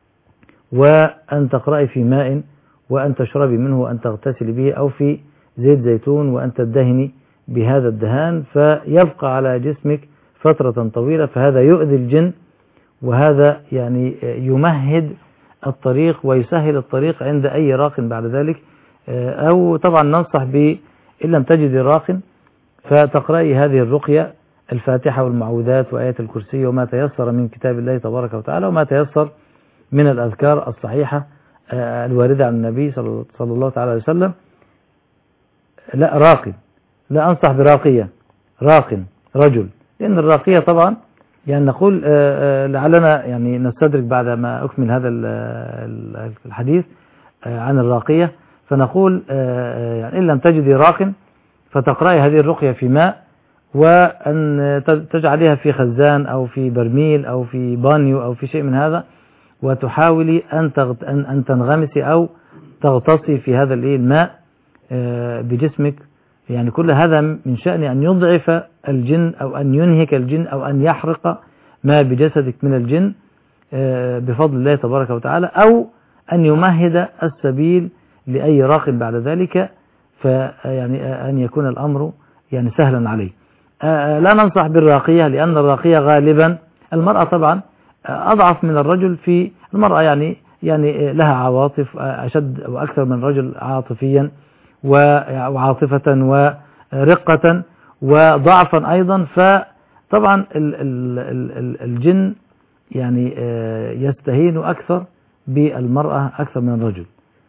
وأن تقرأي في ماء وأن تشربي منه وأن تغتسلي به أو في زيت زيتون وأن تدهني بهذا الدهان فيبقى على جسمك فترة طويلة، فهذا يؤذي الجن وهذا يعني يمهد الطريق ويسهل الطريق عند أي راق بعد ذلك. أو طبعا ننصح ب إن لم تجد راق فتقرأي هذه الرقية الفاتحة والمعوذات وآية الكرسي وما تيسر من كتاب الله تبارك وتعالى وما تيسر من الأذكار الصحيحة الواردة عن النبي صلى الله تعالى عليه وسلم. لا راق، لا أنصح براقية، راق رجل، لأن الراقية طبعا يعني نقول لعلنا يعني نستدرك بعد ما أكمل هذا الحديث عن الراقية، فنقول يعني إن لم تجدي راق فتقرأي هذه الرقية في ماء وأن تجعليها في خزان أو في برميل أو في بانيو أو في شيء من هذا وتحاولي أن أن تنغمسي أو تغطسي في هذا الماء بجسمك. يعني كل هذا من شأن أن يضعف الجن أو أن ينهك الجن أو أن يحرق ما بجسدك من الجن بفضل الله تبارك وتعالى، أو أن يمهد السبيل لأي راق بعد ذلك، فيعني أن يكون الأمر يعني سهلا عليه. لا ننصح بالراقية لأن الراقية غالبا المرأة طبعا أضعف من الرجل، في المرأة يعني يعني لها عواطف أشد وأكثر من الرجل عاطفيا وعاطفة ورقة وضعفا أيضا، فطبعا الجن يعني يستهين أكثر بالمرأة أكثر من الرجل.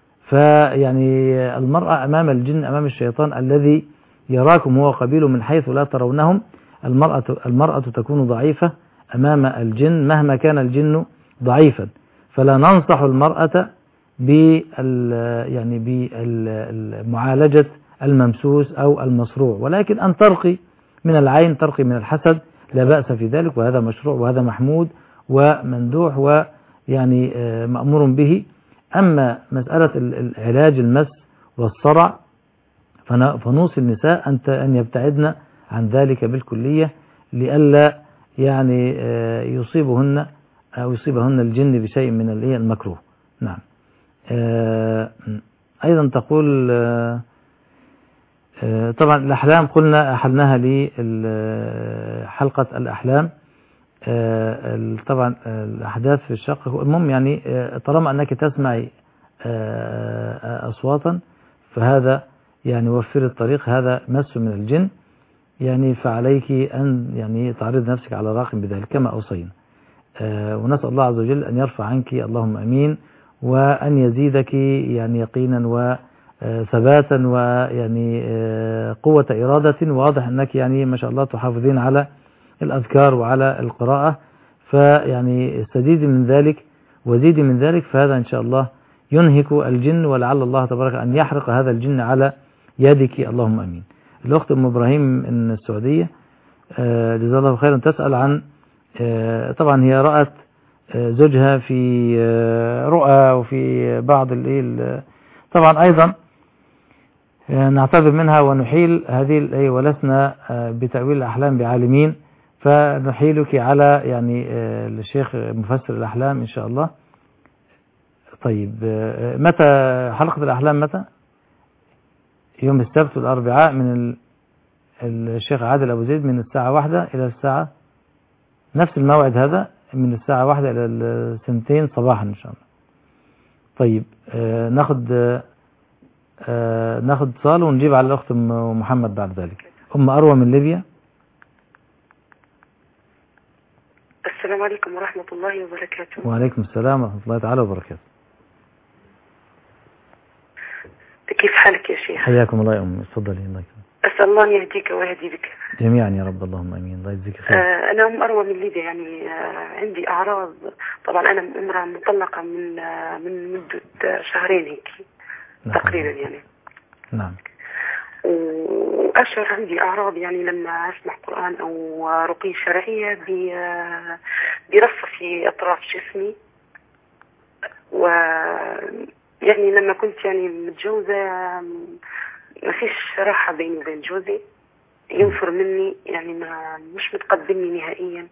فيعني المرأة أمام الجن أمام الشيطان الذي يراكم هو قبيله من حيث لا ترونهم، المرأة المرأة تكون ضعيفة أمام الجن مهما كان الجن ضعيفا. فلا ننصح المرأة بال يعني بالمعالجة الممسوس أو المصروع، ولكن أن ترقي من العين ترقي من الحسد، لا بأس في ذلك، وهذا مشروع وهذا محمود ومندوح ويعني مأمور به. أما مسألة العلاج المس والصرع فنوصي النساء أن يبتعدن عن ذلك بالكلية لئلا يعني يصيبهن أو يصيبهن الجن بشيء من المكروه. نعم. أيضا تقول طبعا الأحلام قلنا أحلناها لحلقة الأحلام. طبعا الأحداث في الشق المهم يعني طالما أنك تسمعي أصواتا فهذا يعني وفر الطريق، هذا مس من الجن يعني، فعليك أن يعني تعرض نفسك على راق بذلك كما أوصينا. ونسأل الله عز وجل أن يرفع عنك اللهم أمين، وأن يزيدك يعني يقينا وثباتا ويعني قوة إرادة. واضح أنك يعني ما شاء الله تحافظين على الأذكار وعلى القراءة، فيعني استزيدي من ذلك وزيدي من ذلك، فهذا إن شاء الله ينهك الجن، ولعل الله تبارك أن يحرق هذا الجن على يدك اللهم أمين. الأخت أم إبراهيم من السعودية جزاها الله خيرا تسأل عن طبعا هي رأت زوجها في رؤى وفي بعض الايه طبعا أيضا نعتذر منها ونحيل هذه ولسنا بتأويل الأحلام بعالمين، فنحيلك على يعني الشيخ مفسر الأحلام إن شاء الله. طيب متى حلقة الأحلام؟ متى؟ يوم السبت والأربعاء من الشيخ عادل أبو زيد من الساعة واحدة إلى الساعة نفس الموعد هذا من الساعة واحدة إلى السنتين صباحا إن شاء الله. طيب آه ناخد آه ناخد اتصال ونجيب على الأخت أم محمد بعد ذلك. أم أروى من ليبيا. السلام عليكم ورحمة الله وبركاته. وعليكم السلام ورحمة الله تعالى وبركاته. كيف حالك يا شيخ؟ حياكم الله يا أم، تفضلي. الله يكرمك. أسأل الله أن يهديك ويهدي بك جميعا يا رب اللهم امين. الله يجزيك خير. آه انا ام اروى من ليبيا، يعني آه عندي اعراض. طبعا انا امراه مطلقه من آه من مده شهرين هيك تقريبا يعني. نعم. واشعر عندي اعراض يعني لما اسمع قران او رقيه شرعيه برفه في اطراف جسمي. و يعني لما كنت يعني متجوزه ما فيش راحه بيني وبين جوزي، ينفر مني يعني ما مش متقبلني نهائيا،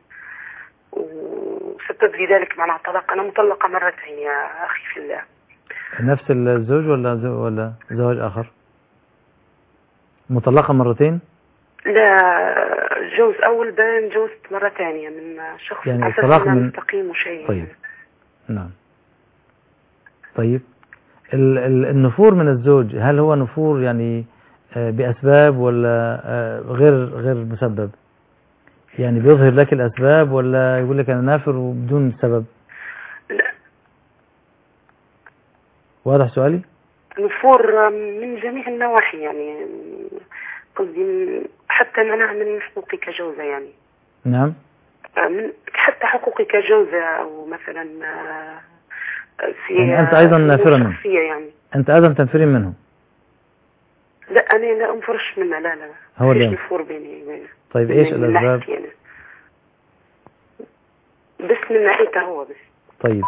وسبب لي ذلك معناها طلاق. انا مطلقه مرتين يا اخي في الله. نفس الزوج ولا زو ولا زواج اخر؟ مطلقه مرتين؟ لا جوز اول، بين جوزت مره ثانيه من شخص يعني الطلاق من مستقيم وشيء. طيب نعم. طيب ال ال النفور من الزوج هل هو نفور يعني بأسباب ولا غير غير مسبب؟ يعني بيظهر لك الأسباب ولا يقول لك أنا نافر وبدون سبب؟ لا. واضح سؤالي؟ نفور من جميع النواحي يعني، قصدي حتى منع من حقوقي كجوزة يعني. نعم. من حتى حقوقي كجوزة أو مثلا في يعني أنت أيضا نافرة منه؟ يعني. أنت أيضا تنفرين منه؟ لا أنا لا أنفرش منه، لا لا هو ليش نفور بيني وبينه. طيب إيش الأسباب؟ يعني. بس من ناحيته هو بس. طيب.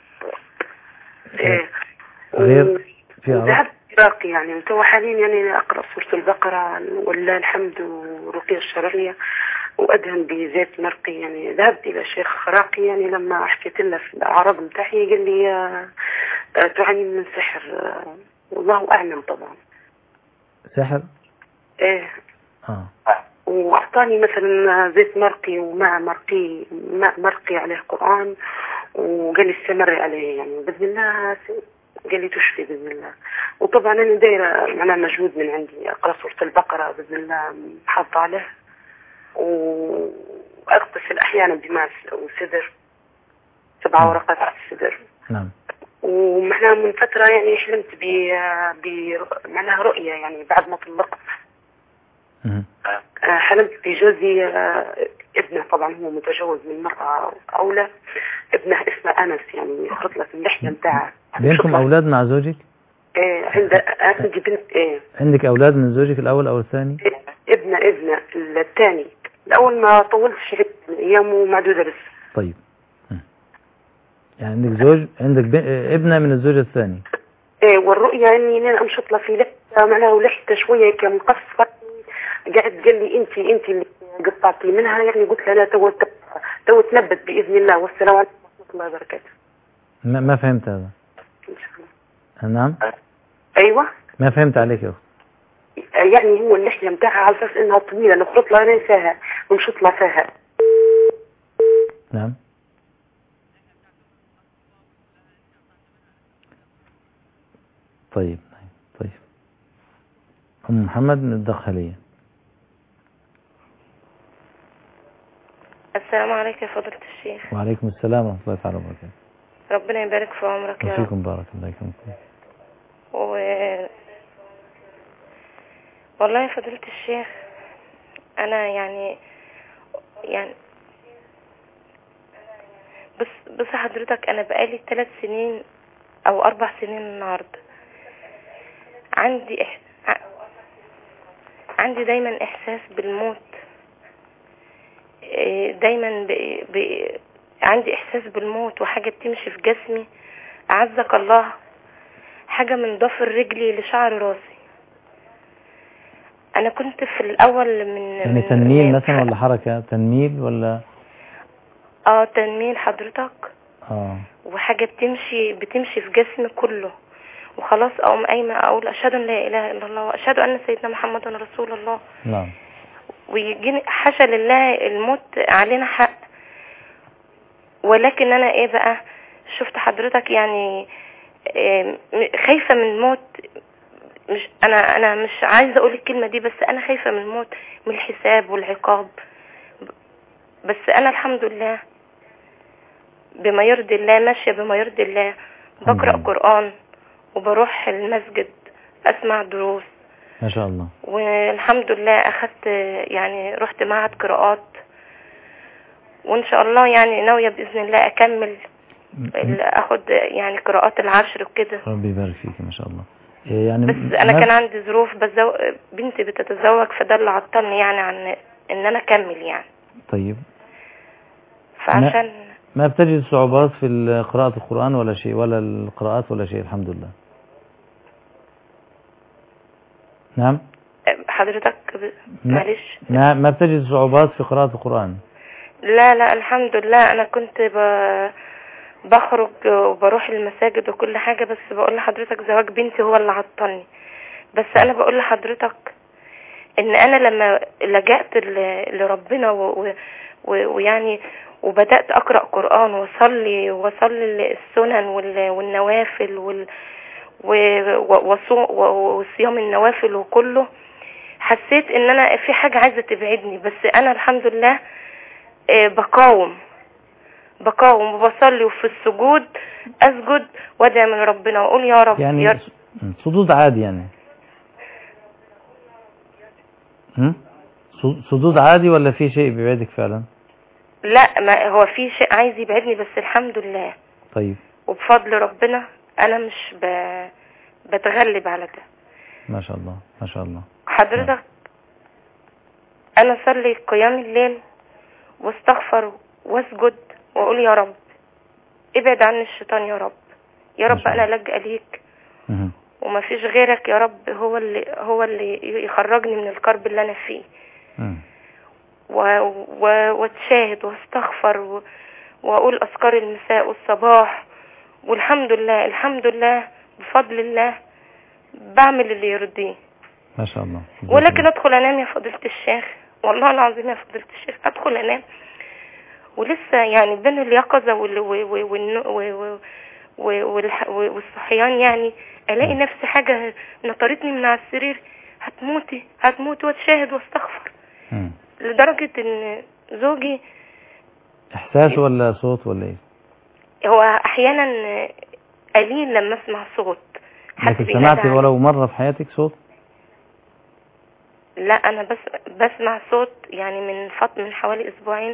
إيه. غير في ذهبت باقي يعني، وتو حاليا يعني أقرأ سورة البقرة ولله الحمد ورقية الشرعية وأدهن بزيت مرقي. يعني ذهبت إلى شيخ راقي يعني لما حكيت له في الأعراض متاعي قال لي آه تعاني من سحر. آه والله أعلم طبعا. سحر؟ إيه. آه. وأعطاني مثلا زيت مرقي وماء مرقي ماء مرقي عليه قرآن، وقال لي استمري عليه يعني بإذن الله قال لي تشفي بإذن الله. وطبعا أنا دايرة معناها مجهود من عندي، أقرأ سورة البقرة بإذن الله حاطة عليه، وأغتسل أحيانا بماء وسدر سبع ورقات على السدر. نعم. ومعناها من فترة يعني حلمت ب معناها رؤية يعني بعد ما طلقت. حلمت بجوزي ابنه، طبعا هو متجوز من مرأة أولى، ابنه اسمه أنس يعني يخرط له في اللحية بتاعه. بينكم أولاد مع زوجك؟ ايه عند عندي بنت. ايه عندك أولاد من زوجك الأول أو الثاني؟ إيه ابن ابن ابن الثاني الأول ما طولتش أيامه معدودة بس. طيب يعني عندك زوج، عندك ابنة من الزوج الثاني. ايه والرؤية اني انا امشط له في لحية معناها ولحيته شوية كمقصفة، قاعد قال لي انت انت اللي قطعتي منها، يعني قلت له انا تو تو تنبت باذن الله. والسلام عليكم ورحمة الله وبركاته. ما, ما فهمت هذا. ان شاء الله. نعم. ايوه ما فهمت عليك يا اخت. يعني هو اللحية متاعها على اساس انها طويلة نخرط لها انا فيها ونشط لها فيها. نعم. طيب طيب أم محمد من الدخلية. السلام عليكم يا فضيلة الشيخ. وعليكم السلام ورحمة الله تعالى وبركاته. ربنا يبارك في عمرك يا رب. وفيكم بارك الله يكرمكم. و... والله يا فضيلة الشيخ أنا يعني يعني بس بس حضرتك أنا بقالي ثلاث سنين أو أربع سنين النهاردة عندي إح... عندي دايما إحساس بالموت، دايما ب... ب... عندي إحساس بالموت وحاجة بتمشي في جسمي أعزك الله، حاجة من ضفر رجلي لشعر راسي. أنا كنت في الأول من يعني من تنميل من مثلا ولا حركة تنميل ولا اه تنميل حضرتك. اه وحاجة بتمشي بتمشي في جسمي كله، وخلاص اقوم قايمه اقول اشهد ان لا اله الا الله واشهد ان سيدنا محمد رسول الله. نعم. ويجيني حاشا لله الموت علينا حق، ولكن انا ايه بقى شفت حضرتك يعني خايفه من الموت. مش انا انا مش عايزه اقول الكلمه دي، بس انا خايفه من الموت، من الحساب والعقاب. بس انا الحمد لله بما يرضي الله ماشيه بما يرضي الله، بقرأ قرآن وبروح المسجد اسمع دروس ما شاء الله، والحمد لله اخدت يعني رحت معهد قراءات، وان شاء الله يعني ناويه باذن الله اكمل اخد يعني قراءات العشر وكده. ربي يبارك فيك ما شاء الله. يعني بس انا كان عندي ظروف بزو... بنتي بتتزوج، فده اللي عطلني يعني عن ان انا اكمل يعني. طيب فعشان ما, ما بتجد صعوبات في قراءة القرآن ولا شيء ولا القراءات ولا شيء الحمد لله؟ نعم حضرتك ب... معلش ما ما بتجد صعوبات في قراءة القرآن؟ لا لا الحمد لله. انا كنت ب... بخرج وبروح المساجد وكل حاجة، بس بقول لحضرتك زواج بنتي هو اللي عطلني. بس انا بقول لحضرتك ان انا لما لجأت لربنا و... و... ويعني وبدأت اقرأ قرآن واصلي واصلي السنن وال... والنوافل وال... وصيام النوافل وكله، حسيت ان انا في حاجة عايزة تبعدني. بس انا الحمد لله بقاوم بقاوم وبصلي، وفي السجود اسجد وادعي من ربنا واقول يا رب. يعني يا صدود عادي يعني هم؟ صدود عادي ولا في شيء بيبعدك فعلا؟ لا ما هو في شيء عايز يبعدني، بس الحمد لله. طيب وبفضل ربنا انا مش ب... بتغلب على ده. ما شاء الله ما شاء الله. حضرتك نعم. انا اصلي قيام الليل واستغفر واسجد واقول يا رب ابعد عني الشيطان يا رب، يا رب انا لجأ ليك مه. وما فيش غيرك يا رب، هو اللي هو اللي يخرجني من الكرب اللي انا فيه. و... و... واتشاهد واستغفر و... واقول اذكار المساء والصباح، والحمد لله الحمد لله بفضل الله بعمل اللي يرضيه ما شاء الله. ولكن ادخل انام يا فضيلة الشيخ، والله العظيم يا فضيلة الشيخ ادخل انام ولسه يعني بين اليقظة وال... وال... وال... وال... والصحيان يعني الاقي نفسي حاجة نطرتني من على السرير، هتموتي هتموتي واتشاهد واستغفر. م. لدرجة ان زوجي احساس ولا صوت ولا ايه؟ هو احيانا قليل لما اسمع صوت. لكن سمعتي ولو مرة في حياتك صوت؟ لا انا بس بسمع صوت يعني من فط من حوالي اسبوعين.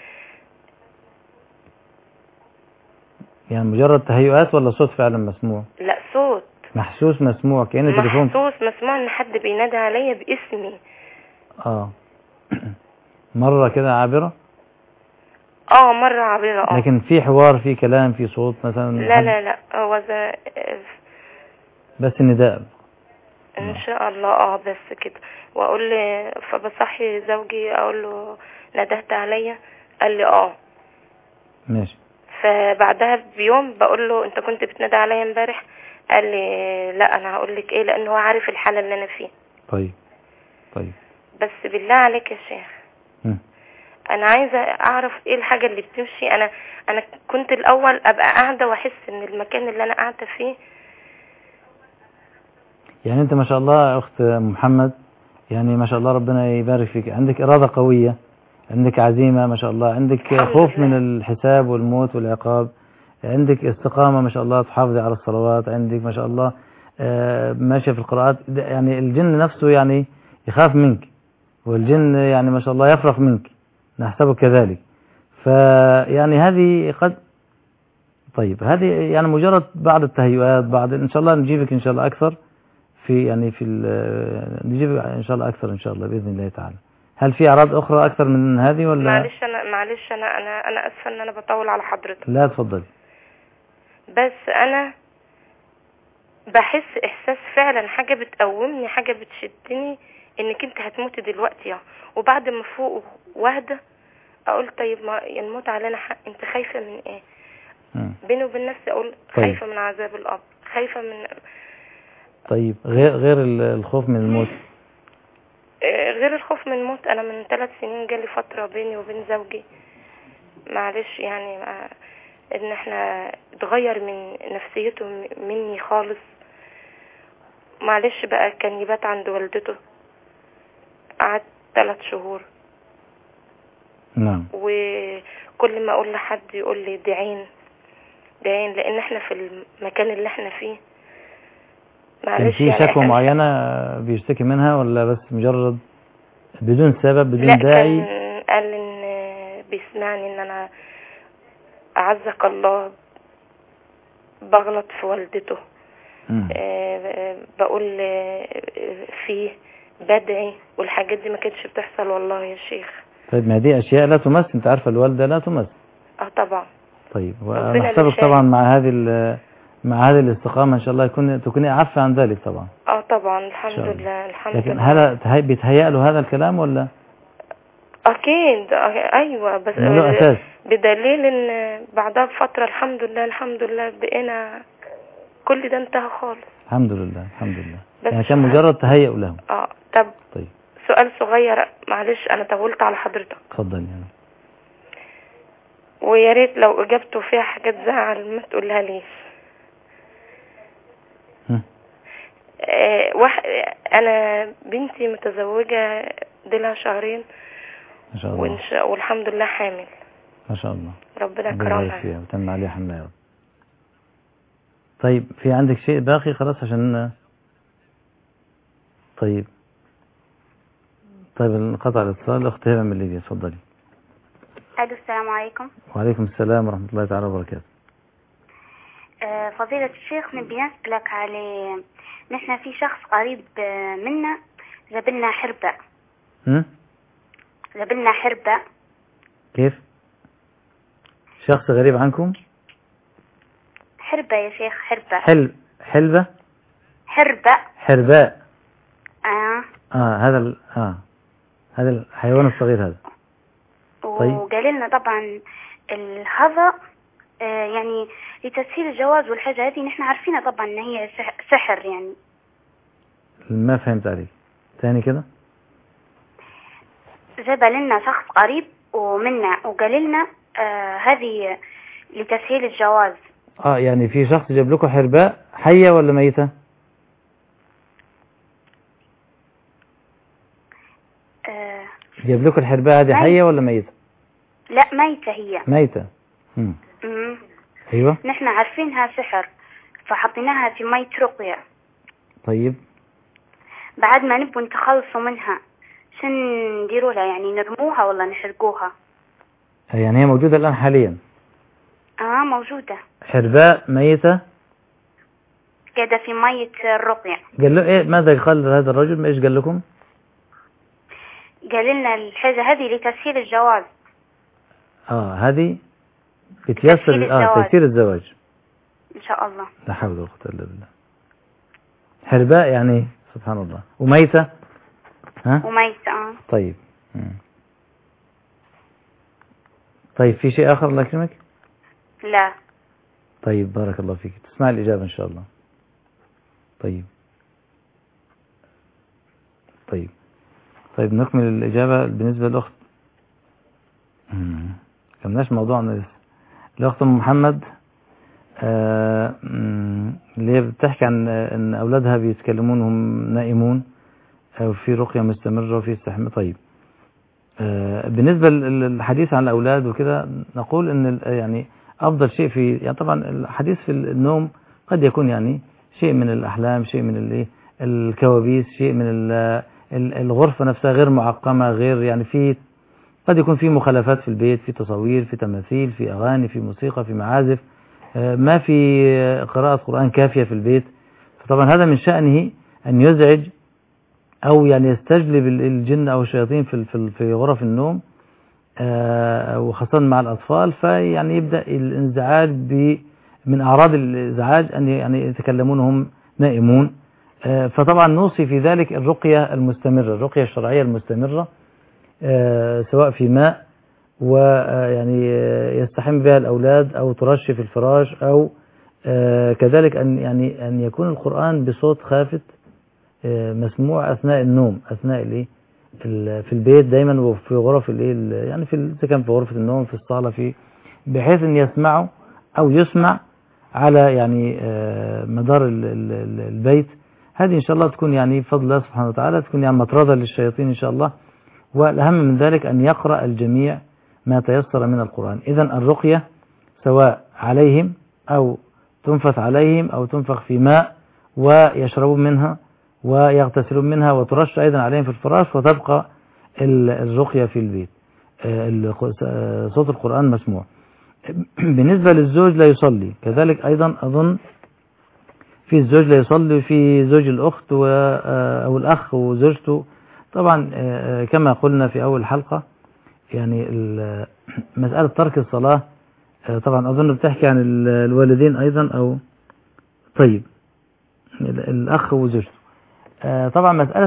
يعني مجرد تهيؤات ولا صوت فعلا مسموع؟ لا صوت محسوس مسموع كأن تليفون محسوس مسموع ان حد بينادي عليا باسمي. اه مرة كده عابرة؟ اه مرة عابرة اه لكن في حوار، في كلام، في صوت مثلا؟ لا حد؟ لا لا هو ذا بس النداء. ان شاء الله اه بس كده. واقول لي فبصحي زوجي اقول له ندهت عليا، قال لي اه. ماشي. فبعدها بيوم بقول له انت كنت بتنادى عليا امبارح، قال لي لا انا هقول لك ايه، لان هو عارف الحالة اللي انا فيه. طيب طيب. بس بالله عليك يا شيخ م. انا عايزة اعرف ايه الحاجة اللي بتمشي. انا انا كنت الاول ابقى قاعدة واحس ان المكان اللي انا قاعدة فيه. يعني انت ما شاء الله يا اخت محمد، يعني ما شاء الله ربنا يبارك فيك، عندك إرادة قوية، عندك عزيمة ما شاء الله، عندك خوف من الحساب والموت والعقاب، عندك استقامة ما شاء الله، تحافظي على الصلوات، عندك ما شاء الله آه ماشية في القراءات. يعني الجن نفسه يعني يخاف منك، والجن يعني ما شاء الله يفرح منك، نحسبه كذلك. فيعني هذه قد طيب هذه يعني مجرد بعض التهيؤات، بعض إن شاء الله نجيبك إن شاء الله أكثر في يعني في نجيب إن شاء الله أكثر إن شاء الله بإذن الله تعالى. هل في أعراض أخرى أكثر من هذه ولا؟ معلش أنا معلش أنا أنا أنا أسفة إن أنا بطول على حضرتك. لا تفضلي. بس أنا بحس إحساس فعلا حاجة بتقومني، حاجة بتشدني إنك أنت هتموتي دلوقتي يعني. وبعد ما فوق واهدى أقول طيب ما الموت علينا حق، أنت خايفة من إيه؟ م. بيني وبين نفسي أقول طيب. خايفة من عذاب القبر، خايفة من. طيب غير غير الخوف من الموت؟ غير الخوف من الموت أنا من ثلاث سنين جالي فترة بيني وبين زوجي معلش يعني مع إن إحنا اتغير من نفسيته مني خالص. معلش بقى كان يبات عند والدته، قعدت ثلاث شهور. نعم. وكل ما أقول لحد يقول لي دي عين دي عين، لأن إحنا في المكان اللي إحنا فيه معلش كان في شكوى معينة بيشتكي منها ولا بس مجرد بدون سبب بدون لا داعي؟ لا كان قال إن بيسمعني إن أنا أعزك الله بغلط في والدته، أه بقول فيه بدعي، والحاجات دي ما كانتش بتحصل والله يا شيخ. طيب ما دي أشياء لا تمس، أنت عارفة الوالدة لا تمس. اه طبعا. طيب ونحسبك طبعا مع هذه مع هذه الاستقامة إن شاء الله يكون تكوني عفة عن ذلك طبعا. اه طبعا الحمد لله الحمد لكن لله. لكن هل بيتهيأ له هذا الكلام ولا؟ أكيد أيوة، بس أساس. بدليل إن بعدها بفترة الحمد لله الحمد لله بقينا كل ده انتهى خالص. الحمد لله الحمد لله. يعني كان مجرد تهيأ له. اه طب طيب سؤال صغير معلش أنا طولت على حضرتك. اتفضلي يعني. ويا ريت لو إجابته فيها حاجات زعل ما تقولها ليش. آه واحد أنا بنتي متزوجة دلها شهرين ما شاء الله وإنش... والحمد لله حامل ما شاء الله. ربنا يكرمها فيها وتم عليها حملها يا رب. طيب في عندك شيء باقي خلاص عشان طيب طيب انقطع الاتصال. اخت هبه من ليبيا اتفضلي. الو السلام عليكم. وعليكم السلام ورحمه الله تعالى وبركاته. آه فضيلة الشيخ نبي نسألك على نحن في شخص قريب منا جاب لنا حربة. هم؟ جاب لنا حربة. كيف؟ شخص غريب عنكم؟ حربة يا شيخ حربة. حل حلبة؟ حربة. حرباء. اه اه هذا ال... اه هذا الحيوان الصغير هذا. طيب. وقال لنا طبعا هذا آه يعني لتسهيل الجواز والحاجة هذه نحن عارفينها طبعا ان هي سحر يعني. ما فهمت عليك ثاني كده. جاب لنا شخص قريب ومنا وقال لنا آه هذه لتسهيل الجواز. اه يعني في شخص جاب لكم حرباء حية ولا ميتة؟ آه جاب لكم الحرباء هذه حية ولا ميتة؟ لا ميتة هي. ميتة. امم ايوه. نحن عارفينها سحر فحطيناها في مية رقية. طيب بعد ما نبوا نتخلصوا منها شن نديروا لها يعني نرموها ولا نحرقوها؟ يعني هي موجودة الآن حاليا؟ اه موجودة. حرباء ميتة قاعدة في مية الرقية. قال له ايه ماذا قال هذا الرجل؟ ما ايش قال لكم؟ قال لنا الحاجة هذه لتسهيل الجواز. اه هذه بتيسر اه تيسير الزواج ان شاء الله. لا حول ولا قوة الا بالله. حرباء يعني سبحان الله. وميتة ها وميتة اه طيب. مم. طيب في شيء آخر الله يكرمك؟ لا. طيب بارك الله فيك، تسمع الإجابة إن شاء الله. طيب طيب طيب نكمل الإجابة بالنسبة للأخت. كمناش موضوعنا لسه. الأخت أم محمد آه اللي هي بتحكي عن أن أولادها بيتكلمون هم نائمون أو في رقية مستمرة وفي استحمام. طيب آه بالنسبة للحديث عن الأولاد وكده نقول أن يعني أفضل شيء في يعني طبعا الحديث في النوم قد يكون يعني شيء من الأحلام، شيء من الايه الكوابيس، شيء من الغرفة نفسها غير معقمة، غير يعني في قد يكون في مخالفات في البيت، في تصوير، في تماثيل، في أغاني، في موسيقى، في معازف، ما في قراءة قرآن كافية في البيت. فطبعا هذا من شأنه أن يزعج أو يعني يستجلب الجن أو الشياطين في في غرف النوم وخاصة مع الأطفال، فيعني يبدأ الانزعاج من أعراض الإزعاج أن يعني يتكلمون هم نائمون. فطبعا نوصي في ذلك الرقية المستمرة، الرقية الشرعية المستمرة سواء في ماء ويعني يستحم بها الأولاد أو ترش في الفراش، أو كذلك أن يعني أن يكون القرآن بصوت خافت مسموع أثناء النوم، أثناء الإيه في البيت دايما وفي غرف الإيه يعني في إذا كان في غرفة النوم في الصالة، في بحيث أن يسمعوا أو يسمع على يعني مدار البيت. هذه إن شاء الله تكون يعني بفضل الله سبحانه وتعالى تكون يعني مطردة للشياطين إن شاء الله. والأهم من ذلك أن يقرأ الجميع ما تيسر من القرآن. إذن الرقية سواء عليهم أو تنفث عليهم أو تنفخ في ماء ويشربون منها ويغتسلون منها وترش أيضا عليهم في الفراش، وتبقى الرقية في البيت، صوت القرآن مسموع. بالنسبة للزوج لا يصلي كذلك أيضا أظن في الزوج لا يصلي، في زوج الأخت أو الأخ وزوجته. طبعا كما قلنا في أول حلقة يعني مسألة ترك الصلاة طبعا أظن بتحكي عن الوالدين أيضا أو طيب الأخ وزوجته. طبعا مسألة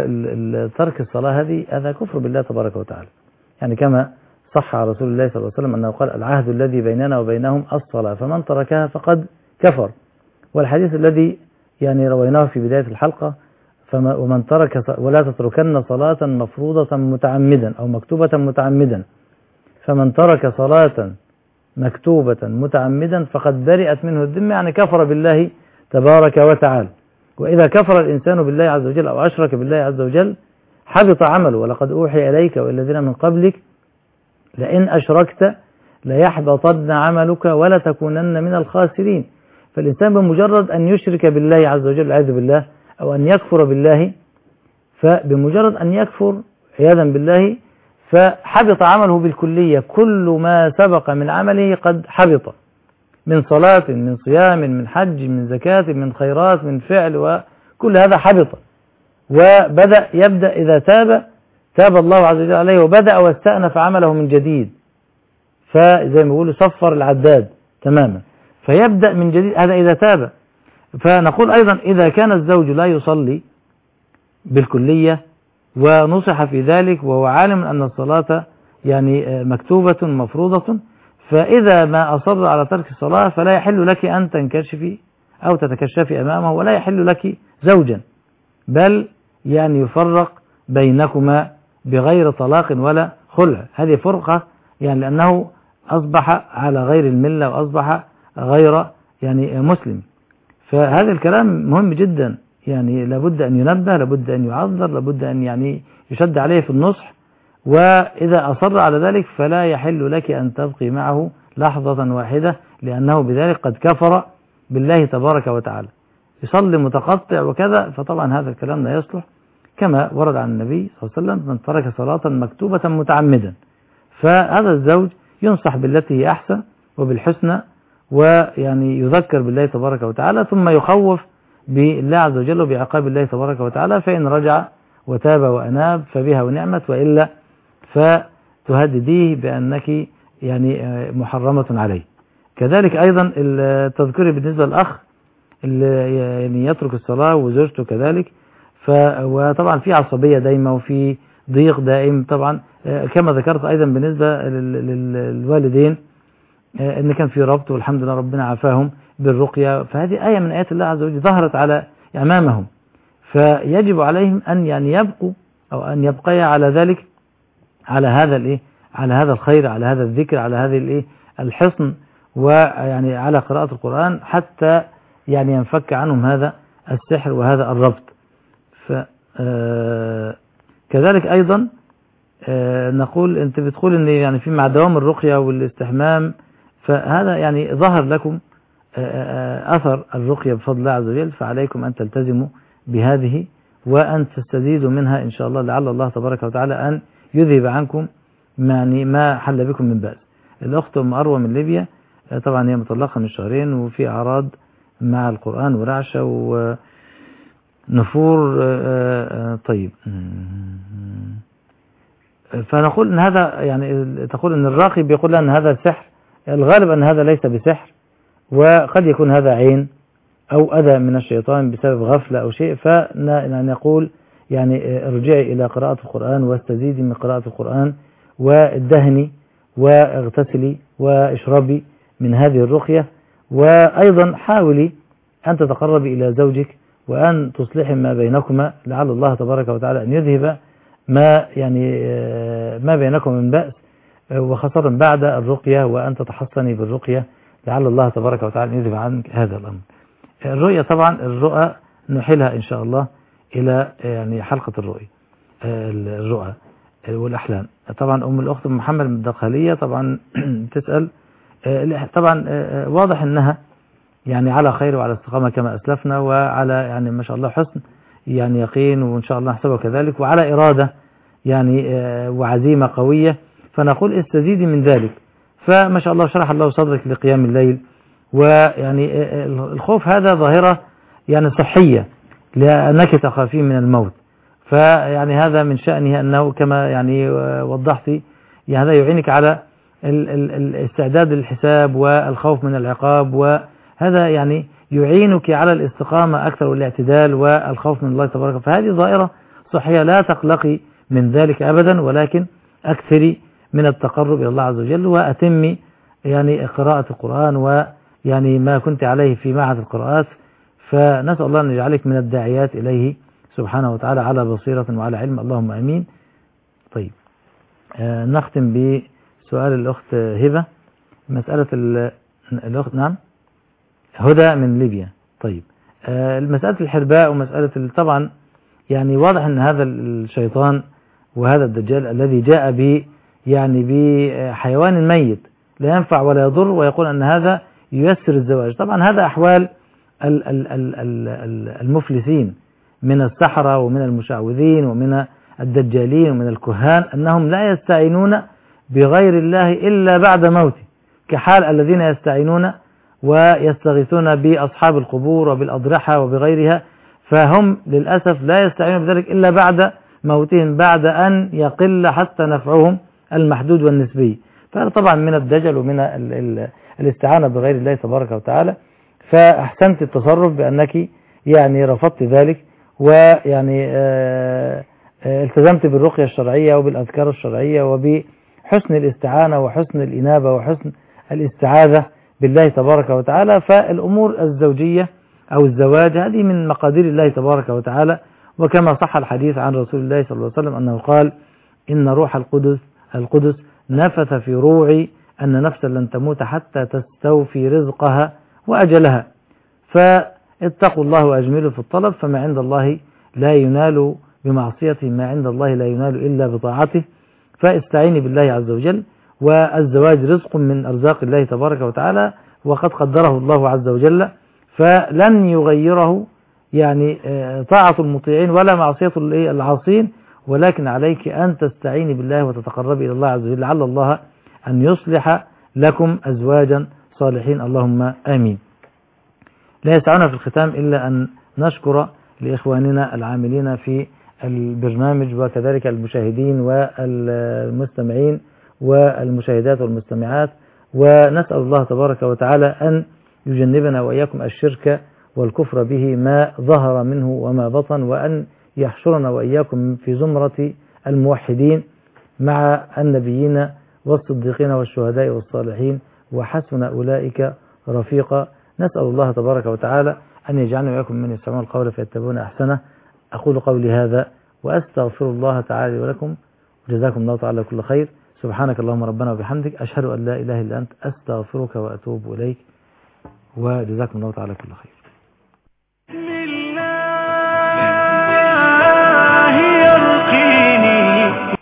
ترك الصلاة هذه هذا كفر بالله تبارك وتعالى، يعني كما صح على رسول الله صلى الله عليه وسلم أنه قال العهد الذي بيننا وبينهم الصلاة فمن تركها فقد كفر. والحديث الذي يعني رويناه في بداية الحلقة فما ومن ترك ولا تتركن صلاة مفروضة متعمدا أو مكتوبة متعمدا، فمن ترك صلاة مكتوبة متعمدا فقد برئت منه الذمة، يعني كفر بالله تبارك وتعالى. وإذا كفر الإنسان بالله عز وجل أو أشرك بالله عز وجل حبط عمله. ولقد أوحي إليك وإلى الذين من قبلك لئن أشركت ليحبطن عملك ولا تكونن من الخاسرين. فالإنسان بمجرد أن يشرك بالله عز وجل والعياذ بالله أو أن يكفر بالله، فبمجرد أن يكفر عياذا بالله فحبط عمله بالكلية، كل ما سبق من عمله قد حبط من صلاة من صيام من حج من زكاة من خيرات من فعل، وكل هذا حبط. وبدأ يبدأ إذا تاب تاب الله عز وجل عليه وبدأ واستأنف عمله من جديد، فزي ما بيقولوا صفر العداد تماما فيبدأ من جديد، هذا إذا تاب. فنقول أيضا إذا كان الزوج لا يصلي بالكلية ونصح في ذلك وهو عالم أن الصلاة يعني مكتوبة مفروضة، فإذا ما أصر على ترك الصلاة فلا يحل لك أن تنكشفي أو تتكشفي أمامه، ولا يحل لك زوجا، بل يعني يفرق بينكما بغير طلاق ولا خلع. هذه فرقة يعني لأنه أصبح على غير الملة وأصبح غير يعني مسلم. فهذا الكلام مهم جدا، يعني لابد أن ينبه، لابد أن يعذر، لابد أن يعني يشد عليه في النصح. وإذا أصر على ذلك فلا يحل لك أن تبقي معه لحظة واحدة، لأنه بذلك قد كفر بالله تبارك وتعالى. يصلي متقطع وكذا، فطبعا هذا الكلام لا يصلح، كما ورد عن النبي صلى الله عليه وسلم من ترك صلاة مكتوبة متعمدا. فهذا الزوج ينصح بالتي هي أحسن وبالحسنى، ويعني يذكر بالله تبارك وتعالى، ثم يخوف بالله عز وجل وبعقاب الله تبارك وتعالى. فإن رجع وتاب وأناب فبها ونعمت، وإلا فتهدديه بأنك يعني محرمة عليه. كذلك أيضا التذكير بالنسبة للأخ اللي يعني يترك الصلاة وزوجته كذلك، ف وطبعا في عصبية دايمة وفي ضيق دائم طبعا، كما ذكرت أيضا بالنسبة للوالدين ان كان في ربط والحمد لله ربنا عافاهم بالرقية، فهذه آية من آيات الله عز وجل ظهرت على أمامهم، فيجب عليهم أن يعني يبقوا أو أن يبقيا على ذلك، على هذا الإيه، على هذا الخير، على هذا الذكر، على هذه الإيه الحصن، ويعني على قراءة القرآن حتى يعني ينفك عنهم هذا السحر وهذا الربط. ف كذلك أيضا نقول أنت بتقول أن يعني في مع دوام الرقية والاستحمام، فهذا يعني ظهر لكم أثر الرقية بفضل الله عز وجل، فعليكم أن تلتزموا بهذه وأن تستزيدوا منها إن شاء الله، لعل الله تبارك وتعالى أن يذهب عنكم يعني ما حل بكم من بأس. الأخت أم أروى من ليبيا طبعا هي مطلقة من شهرين وفي أعراض مع القرآن ورعشة ونفور. طيب فنقول ان هذا يعني تقول ان الراقي بيقول ان هذا سحر، الغالب ان هذا ليس بسحر، وقد يكون هذا عين او اذى من الشيطان بسبب غفلة او شيء، فنقول يعني ارجعي الى قراءة القرآن واستزيدي من قراءة القرآن وادهني واغتسلي واشربي من هذه الرقية، وايضا حاولي ان تتقربي الى زوجك وان تصلحي ما بينكما، لعل الله تبارك وتعالى ان يذهب ما يعني ما بينكم من بأس، وخاصة بعد الرقية وأن تتحصني بالرقية، لعل الله تبارك وتعالى يذهب عنك هذا الأمر. الرؤية طبعا الرؤى نحيلها إن شاء الله إلى يعني حلقة الرؤية الرؤى والأحلام. طبعا أم الأخت محمد من الدقهلية طبعا تسأل، طبعا واضح أنها يعني على خير وعلى استقامة كما أسلفنا، وعلى يعني ما شاء الله حسن يعني يقين، وإن شاء الله نحسبه كذلك، وعلى إرادة يعني وعزيمة قوية، فنقول استزيدي من ذلك. فما شاء الله شرح الله صدرك لقيام الليل، ويعني الخوف هذا ظاهرة يعني صحية لأنك تخافين من الموت، فيعني هذا من شأنه أنه كما يعني وضحتي يعني هذا يعينك على الاستعداد للحساب والخوف من العقاب، وهذا يعني يعينك على الاستقامة أكثر والاعتدال والخوف من الله تبارك وتعالى، فهذه ظاهرة صحية لا تقلقي من ذلك أبدا، ولكن أكثري من التقرب إلى الله عز وجل، وأتمي يعني قراءة القرآن ويعني ما كنت عليه في معهد القراءات، فنسأل الله أن يجعلك من الداعيات إليه سبحانه وتعالى على بصيرة وعلى علم، اللهم أمين. طيب آه نختم بسؤال الأخت هبة، مسألة الأخت نعم هدى من ليبيا. طيب آه مسألة الحرباء ومسألة طبعا يعني واضح أن هذا الشيطان وهذا الدجال الذي جاء ب يعني بحيوان ميت لا ينفع ولا يضر، ويقول أن هذا ييسر الزواج. طبعا هذا أحوال المفلسين من السحرة ومن المشعوذين ومن الدجالين ومن الكهان، أنهم لا يستعينون بغير الله إلا بعد موته، كحال الذين يستعينون ويستغيثون بأصحاب القبور وبالأضرحة وبغيرها، فهم للأسف لا يستعينون بذلك إلا بعد موتهم، بعد أن يقل حتى نفعهم المحدود والنسبي. فهذا طبعا من الدجل ومن ال ال الاستعانة بغير الله تبارك وتعالى. فأحسنت التصرف بأنك يعني رفضت ذلك، ويعني اه اه التزمت بالرقية الشرعية وبالأذكار الشرعية وبحسن الاستعانة وحسن الإنابة وحسن الاستعاذة بالله تبارك وتعالى. فالأمور الزوجية أو الزواج هذه من مقادير الله تبارك وتعالى، وكما صح الحديث عن رسول الله صلى الله عليه وسلم أنه قال: إن روح القدس القدس نفث في روعي أن نفسا لن تموت حتى تستوفي رزقها وأجلها، فاتقوا الله وأجملوا في الطلب، فما عند الله لا ينال بمعصيته، ما عند الله لا ينال إلا بطاعته. فاستعيني بالله عز وجل، والزواج رزق من أرزاق الله تبارك وتعالى، وقد قدره الله عز وجل، فلن يغيره يعني طاعة المطيعين ولا معصية العاصين، ولكن عليك أن تستعيني بالله وتتقربي إلى الله عز وجل، لعل الله أن يصلح لكم أزواجا صالحين، اللهم آمين. لا يسعنا في الختام إلا أن نشكر لإخواننا العاملين في البرنامج وكذلك المشاهدين والمستمعين والمشاهدات والمستمعات، ونسأل الله تبارك وتعالى أن يجنبنا وإياكم الشرك والكفر به ما ظهر منه وما بطن، وأن يحشرنا وإياكم في زمرة الموحدين مع النبيين والصديقين والشهداء والصالحين، وحسن أولئك رفيقا. نسأل الله تبارك وتعالى أن يجعلنا وإياكم من يستمعون القول فيتبعون أحسنه. أقول قولي هذا وأستغفر الله تعالى ولكم، وجزاكم الله تعالى كل خير. سبحانك اللهم ربنا وبحمدك، أشهد أن لا إله إلا أنت، أستغفرك وأتوب إليك، وجزاكم الله تعالى كل خير.